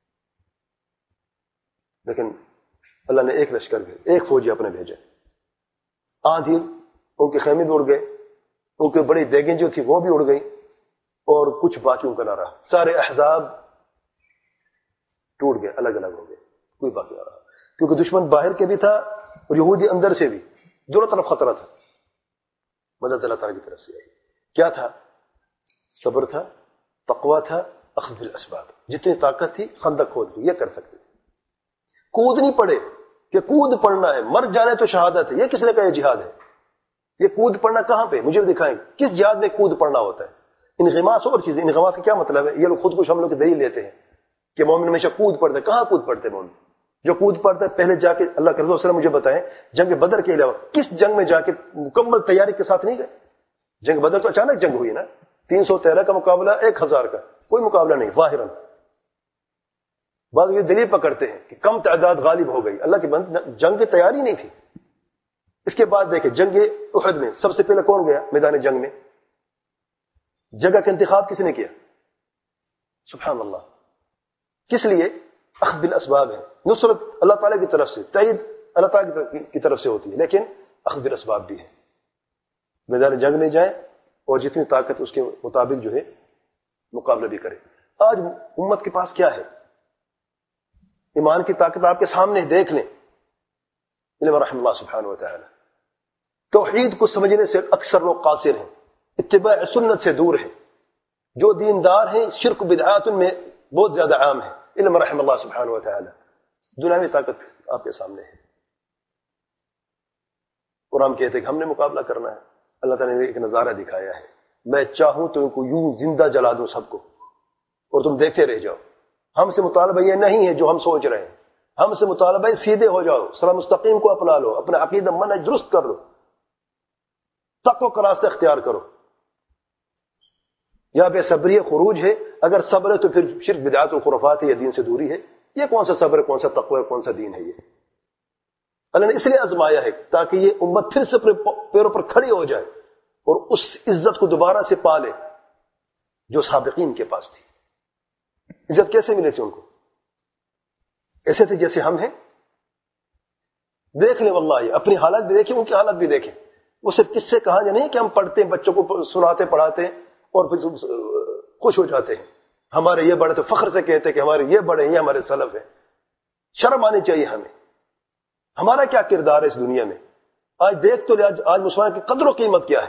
لیکن اللہ نے ایک لشکر بھیجا، ایک فوجی اپنے بھیجا، آندھی ان کے خیمے بھی اڑ گئے، ان کے بڑی دیگیں جو تھی وہ بھی اڑ گئی، اور کچھ باقی ان کا نہ رہا۔ سارے احزاب ٹوٹ گئے، الگ الگ ہو گئے، کوئی باقی نہ رہا، کیونکہ دشمن باہر کے بھی تھا اور یہودی اندر سے بھی، دونوں طرف خطرہ تھا۔ مدد اللہ تعالیٰ کی طرف سے آئی۔ کیا تھا؟ صبر تھا، تقوی تھا، اخذ بالاسباب۔ جتنی طاقت تھی خندق کھود دی، یہ کر سکتے تھے۔ کود نہیں پڑے کہ کود پڑنا ہے، مر جانے تو شہادت ہے، یہ کس نے کہا یہ جہاد ہے؟ یہ کود پڑنا کہاں پہ؟ مجھے بھی دکھائیں کس جہاد میں کود پڑنا ہوتا ہے؟ انغماس اور چیزیں، انغماس کا کیا مطلب ہے؟ یہ لوگ خود کو ہم لوگ کی دلیل لیتے ہیں کہ مومن ہمیشہ کود پڑتے ہیں۔ کہاں کود پڑتے مومن؟ جو کود پڑتا ہے پہلے جا کے اللہ کے رسول صلی اللہ علیہ وسلم مجھے بتائیں جنگ بدر کے علاوہ کس جنگ میں جا کے مکمل تیاری کے ساتھ نہیں گئے؟ جنگ بدر تو اچانک جنگ ہوئی نا، 313 کا مقابلہ 1000 کا، کوئی مقابلہ نہیں ظاہراً۔ بعض یہ دلیل پکڑتے ہیں کہ کم تعداد غالب ہو گئی، اللہ کی جنگ کی تیاری نہیں تھی۔ اس کے بعد دیکھیں جنگ احد میں سب سے پہلے کون گیا میدان جنگ میں؟ جگہ کا انتخاب کس نے کیا؟ سبحان اللہ۔ کس لیے؟ اخذ بالاسباب ہے. نصرت اللہ تعالیٰ کی طرف سے، تائید اللہ تعالیٰ کی طرف سے ہوتی ہے، لیکن اخذ بالاسباب بھی ہے. میدان جنگ میں جائیں اور جتنی طاقت اس کے مطابق جو ہے مقابلہ بھی کرے. آج امت کے پاس کیا ہے؟ ایمان کی طاقت آپ کے سامنے دیکھ لیں. علم رحم اللہ سبحانہ و تعالی. توحید کو سمجھنے سے اکثر لوگ قاصر ہیں، اتباع سنت سے دور ہیں. جو دیندار ہیں شرک و بدعات ان میں بہت زیادہ عام ہے. علم رحم اللہ سبحانہ و تعالی. دنیاوی طاقت آپ کے سامنے ہے اور ہم کہتے ہیں کہ ہم نے مقابلہ کرنا ہے. اللہ تعالیٰ نے ایک نظارہ دکھایا ہے، میں چاہوں تو ان کو یوں زندہ جلا دوں سب کو اور تم دیکھتے رہ جاؤ. ہم سے مطالبہ یہ نہیں ہے جو ہم سوچ رہے ہیں. ہم سے مطالبہ ہے سیدھے ہو جاؤ، صراط مستقیم کو اپنا لو، اپنا عقیدہ منہج درست کر لو، تقوی کا راستہ اختیار کرو. یا بے صبری خروج ہے. اگر صبر ہے تو پھر شرک بدعات و خرافات ہے، یا دین سے دوری ہے. یہ کون سا صبر ہے، کون سا تقوی ہے، کون سا دین ہے؟ یہ اللہ نے اس لیے آزمایا ہے تاکہ یہ امت پھر سے اپنے پیروں پر کھڑی ہو جائے اور اس عزت کو دوبارہ سے پالے جو سابقین کے پاس تھی. عزت کیسے ملے تھی ان کو؟ ایسے تھے جیسے ہم ہیں. دیکھ لیں واللہ، اپنی حالت بھی دیکھیں، ان کی حالت بھی دیکھیں. وہ صرف کس سے کہانی نہیں کہ ہم پڑھتے ہیں، بچوں کو سناتے پڑھاتے ہیں اور پھر خوش ہو جاتے ہیں. ہمارے یہ بڑے تو فخر سے کہتے ہیں کہ ہمارے یہ بڑے، یہ ہمارے سلف ہیں. شرم آنی چاہیے ہمیں. ہمارا کیا کردار ہے اس دنیا میں؟ آج دیکھ تو آج مسلمان کی قدر و قیمت کیا ہے.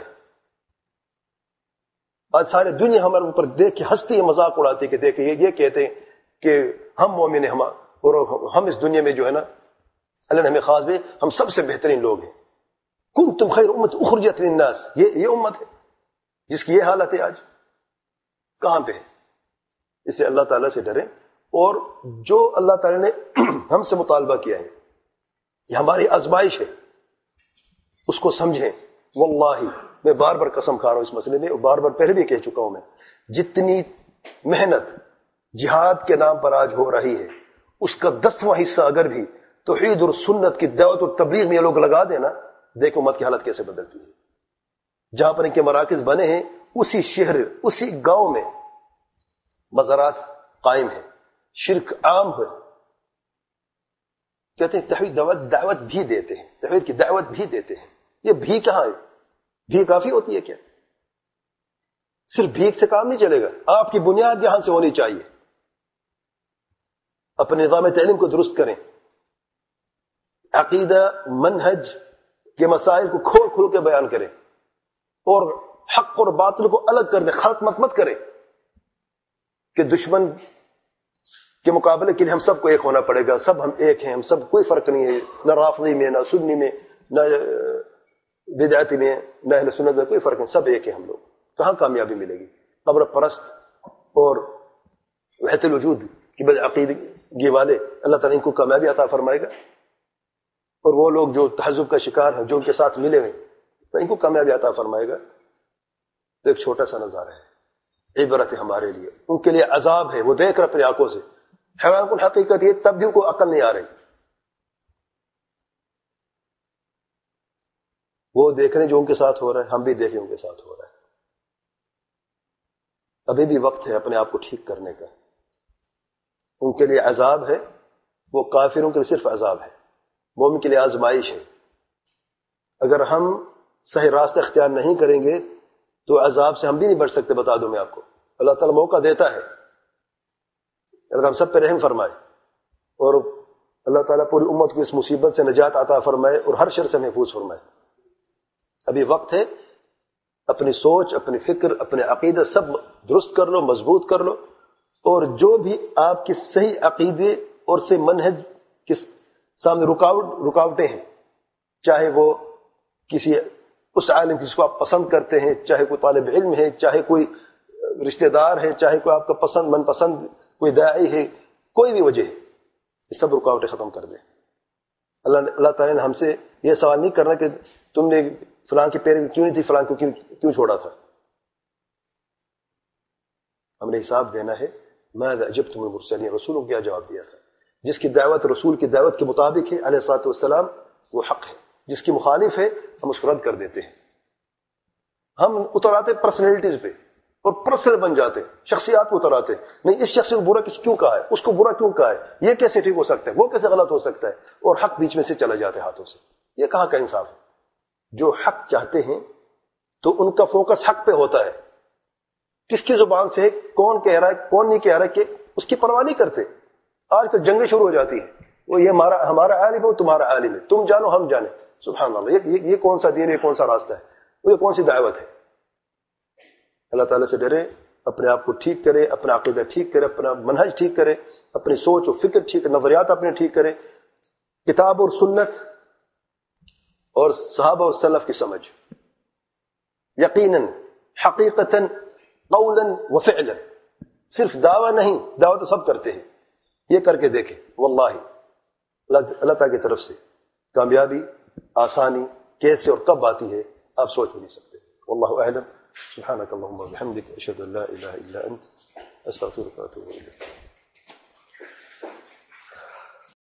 آج سارے دنیا ہمارے اوپر دیکھ کے ہنستی ہے، مذاق اڑاتی ہے کہ دیکھ یہ کہتے ہیں کہ ہم مومن ہیں، اور ہم اس دنیا میں جو ہے نا اللہ نے ہمیں خاص بھی، ہم سب سے بہترین لوگ ہیں. کنتم خیر امت اخرجت للناس. یہ امت ہے جس کی یہ حالت ہے آج. کہاں پہ ہے؟ اس لیے اللہ تعالیٰ سے ڈریں، اور جو اللہ تعالیٰ نے ہم سے مطالبہ کیا ہے، یہ ہماری آزمائش ہے، اس کو سمجھیں. واللہ میں بار بار قسم کھا رہا ہوں اس مسئلے میں، اور بار بار پہلے بھی کہہ چکا ہوں، میں جتنی محنت جہاد کے نام پر آج ہو رہی ہے، اس کا 10واں حصہ اگر بھی توحید اور سنت کی دعوت اور تبلیغ میں یہ لوگ لگا دینا، دیکھو امت کی حالت کیسے بدلتی ہے. جہاں پر ان کے مراکز بنے ہیں، اسی شہر، اسی گاؤں میں مزارات قائم ہیں، شرک عام ہے. کہتے ہیں توحید دعوت بھی دیتے ہیں، توحید کی دعوت بھی دیتے ہیں. یہ بھی کہاں ہے؟ بھی کافی ہوتی ہے کیا؟ صرف بھیک سے کام نہیں چلے گا. آپ کی بنیاد یہاں سے ہونی چاہیے. اپنے نظام تعلیم کو درست کریں، عقیدہ منہج کے مسائل کو کھول کھول کے بیان کریں، اور حق اور باطل کو الگ کر دیں. خلط مت کریں کہ دشمن کے مقابلے کے لیے ہم سب کو ایک ہونا پڑے گا، سب ہم ایک ہیں، ہم سب کوئی فرق نہیں ہے، نہ رافضی میں، نہ سنی میں، نہ بدعتی میں، نہ اہل سنت میں، کوئی فرق نہیں، سب ایک ہیں ہم لوگ. کہاں کامیابی ملے گی؟ قبر پرست اور وحدت الوجود کی بدعقیدگی والے اللہ تعالیٰ ان کو کامیابی عطا فرمائے گا، اور وہ لوگ جو تہذب کا شکار ہیں، جو ان کے ساتھ ملے ہوئے، تو ان کو کامیابی عطا فرمائے گا. تو ایک چھوٹا سا نظارہ ہے، عبرت ہے ہمارے لیے. ان کے لیے عذاب ہے، وہ دیکھ رہے اپنی آنکھوں سے. حیران کن حقیقت یہ، تب بھی ان کو عقل نہیں آ رہی. وہ دیکھ رہے جو ان کے ساتھ ہو رہا ہے، ہم بھی دیکھ رہے ان کے ساتھ ہو رہا ہے. ابھی بھی وقت ہے اپنے آپ کو ٹھیک کرنے کا. ان کے لیے عذاب ہے، وہ کافروں کے لیے صرف عذاب ہے، مومن کے لیے آزمائش ہے. اگر ہم صحیح راستہ اختیار نہیں کریں گے تو عذاب سے ہم بھی نہیں بچ سکتے. بتا دوں میں آپ کو، اللہ تعالیٰ موقع دیتا ہے. اللہ ہم سب پہ رحم فرمائے، اور اللہ تعالیٰ پوری امت کو اس مصیبت سے نجات عطا فرمائے اور ہر شر سے محفوظ فرمائے. ابھی وقت ہے، اپنی سوچ، اپنی فکر، اپنے عقیدہ سب درست کر لو، مضبوط کر لو. اور جو بھی آپ کے صحیح عقیدے اور سے منہج کے سامنے رکاوٹیں ہیں، چاہے وہ کسی اس عالم جس کو آپ پسند کرتے ہیں، چاہے کوئی طالب علم ہے، چاہے کوئی رشتہ دار ہے، چاہے کوئی آپ کا من پسند کوئی داعی ہے، کوئی بھی وجہ ہے، یہ سب رکاوٹیں ختم کر دیں. اللہ تعالیٰ نے ہم سے یہ سوال نہیں کرنا کہ تم نے فلاں کی پیروی کیوں نہیں تھی، فلاں کو کیوں چھوڑا تھا. ہم نے حساب دینا ہے. ماذا اجبتم المرسلین، رسولوں کو کیا جواب دیا تھا. جس کی دعوت رسول کی دعوت کے مطابق ہے علیہ الصلوۃ والسلام، وہ حق ہے. جس کی مخالف ہے ہم اس کو رد کر دیتے ہیں. ہم اتر آتے پرسنالٹیز پہ، اور پرسنل بن جاتے ہیں، شخصیات کو اتر آتے ہیں، نہیں اس شخص کو برا کیوں کہا ہے، اس کو برا کیوں کہا ہے، یہ کیسے ٹھیک ہو سکتا ہے، وہ کیسے غلط ہو سکتا ہے، اور حق بیچ میں سے چلا جاتے ہاتھوں سے. یہ کہاں کا انصاف ہے؟ جو حق چاہتے ہیں تو ان کا فوکس حق پہ ہوتا ہے. کس کی زبان سے کون کہہ رہا ہے کون نہیں کہہ رہا ہے کہ اس کی پرواہ نہیں کرتے. آج کل جنگیں شروع ہو جاتی ہیں، وہ یہ ہمارا عالم ہے وہ تمہارا عالم ہے، تم جانو ہم جانیں. سبحان اللہ، یہ کون سا دین ہے، یہ کون سا راستہ ہے، یہ کون سی دعوت ہے؟ اللہ تعالیٰ سے ڈرے، اپنے آپ کو ٹھیک کرے، اپنا عقیدہ ٹھیک کرے، اپنا منہج ٹھیک کرے، اپنی سوچ و فکر ٹھیک، نظریات اپنے ٹھیک کرے، کتاب اور سنت اور صحابہ اور سلف کی سمجھ، یقیناً حقیقتاً قولاً و فعلاً. صرف دعویٰ نہیں، دعویٰ تو سب کرتے ہیں، یہ کر کے دیکھیں. واللہ اللہ تعالیٰ کی طرف سے کامیابی، آسانی کیسے اور کب آتی ہے آپ سوچ بھی نہیں سکتے. واللہ اعلم. سبحانک اللہم و بحمدک، اشہد ان لا الہ الا انت، استغفرک و اتوب الیک.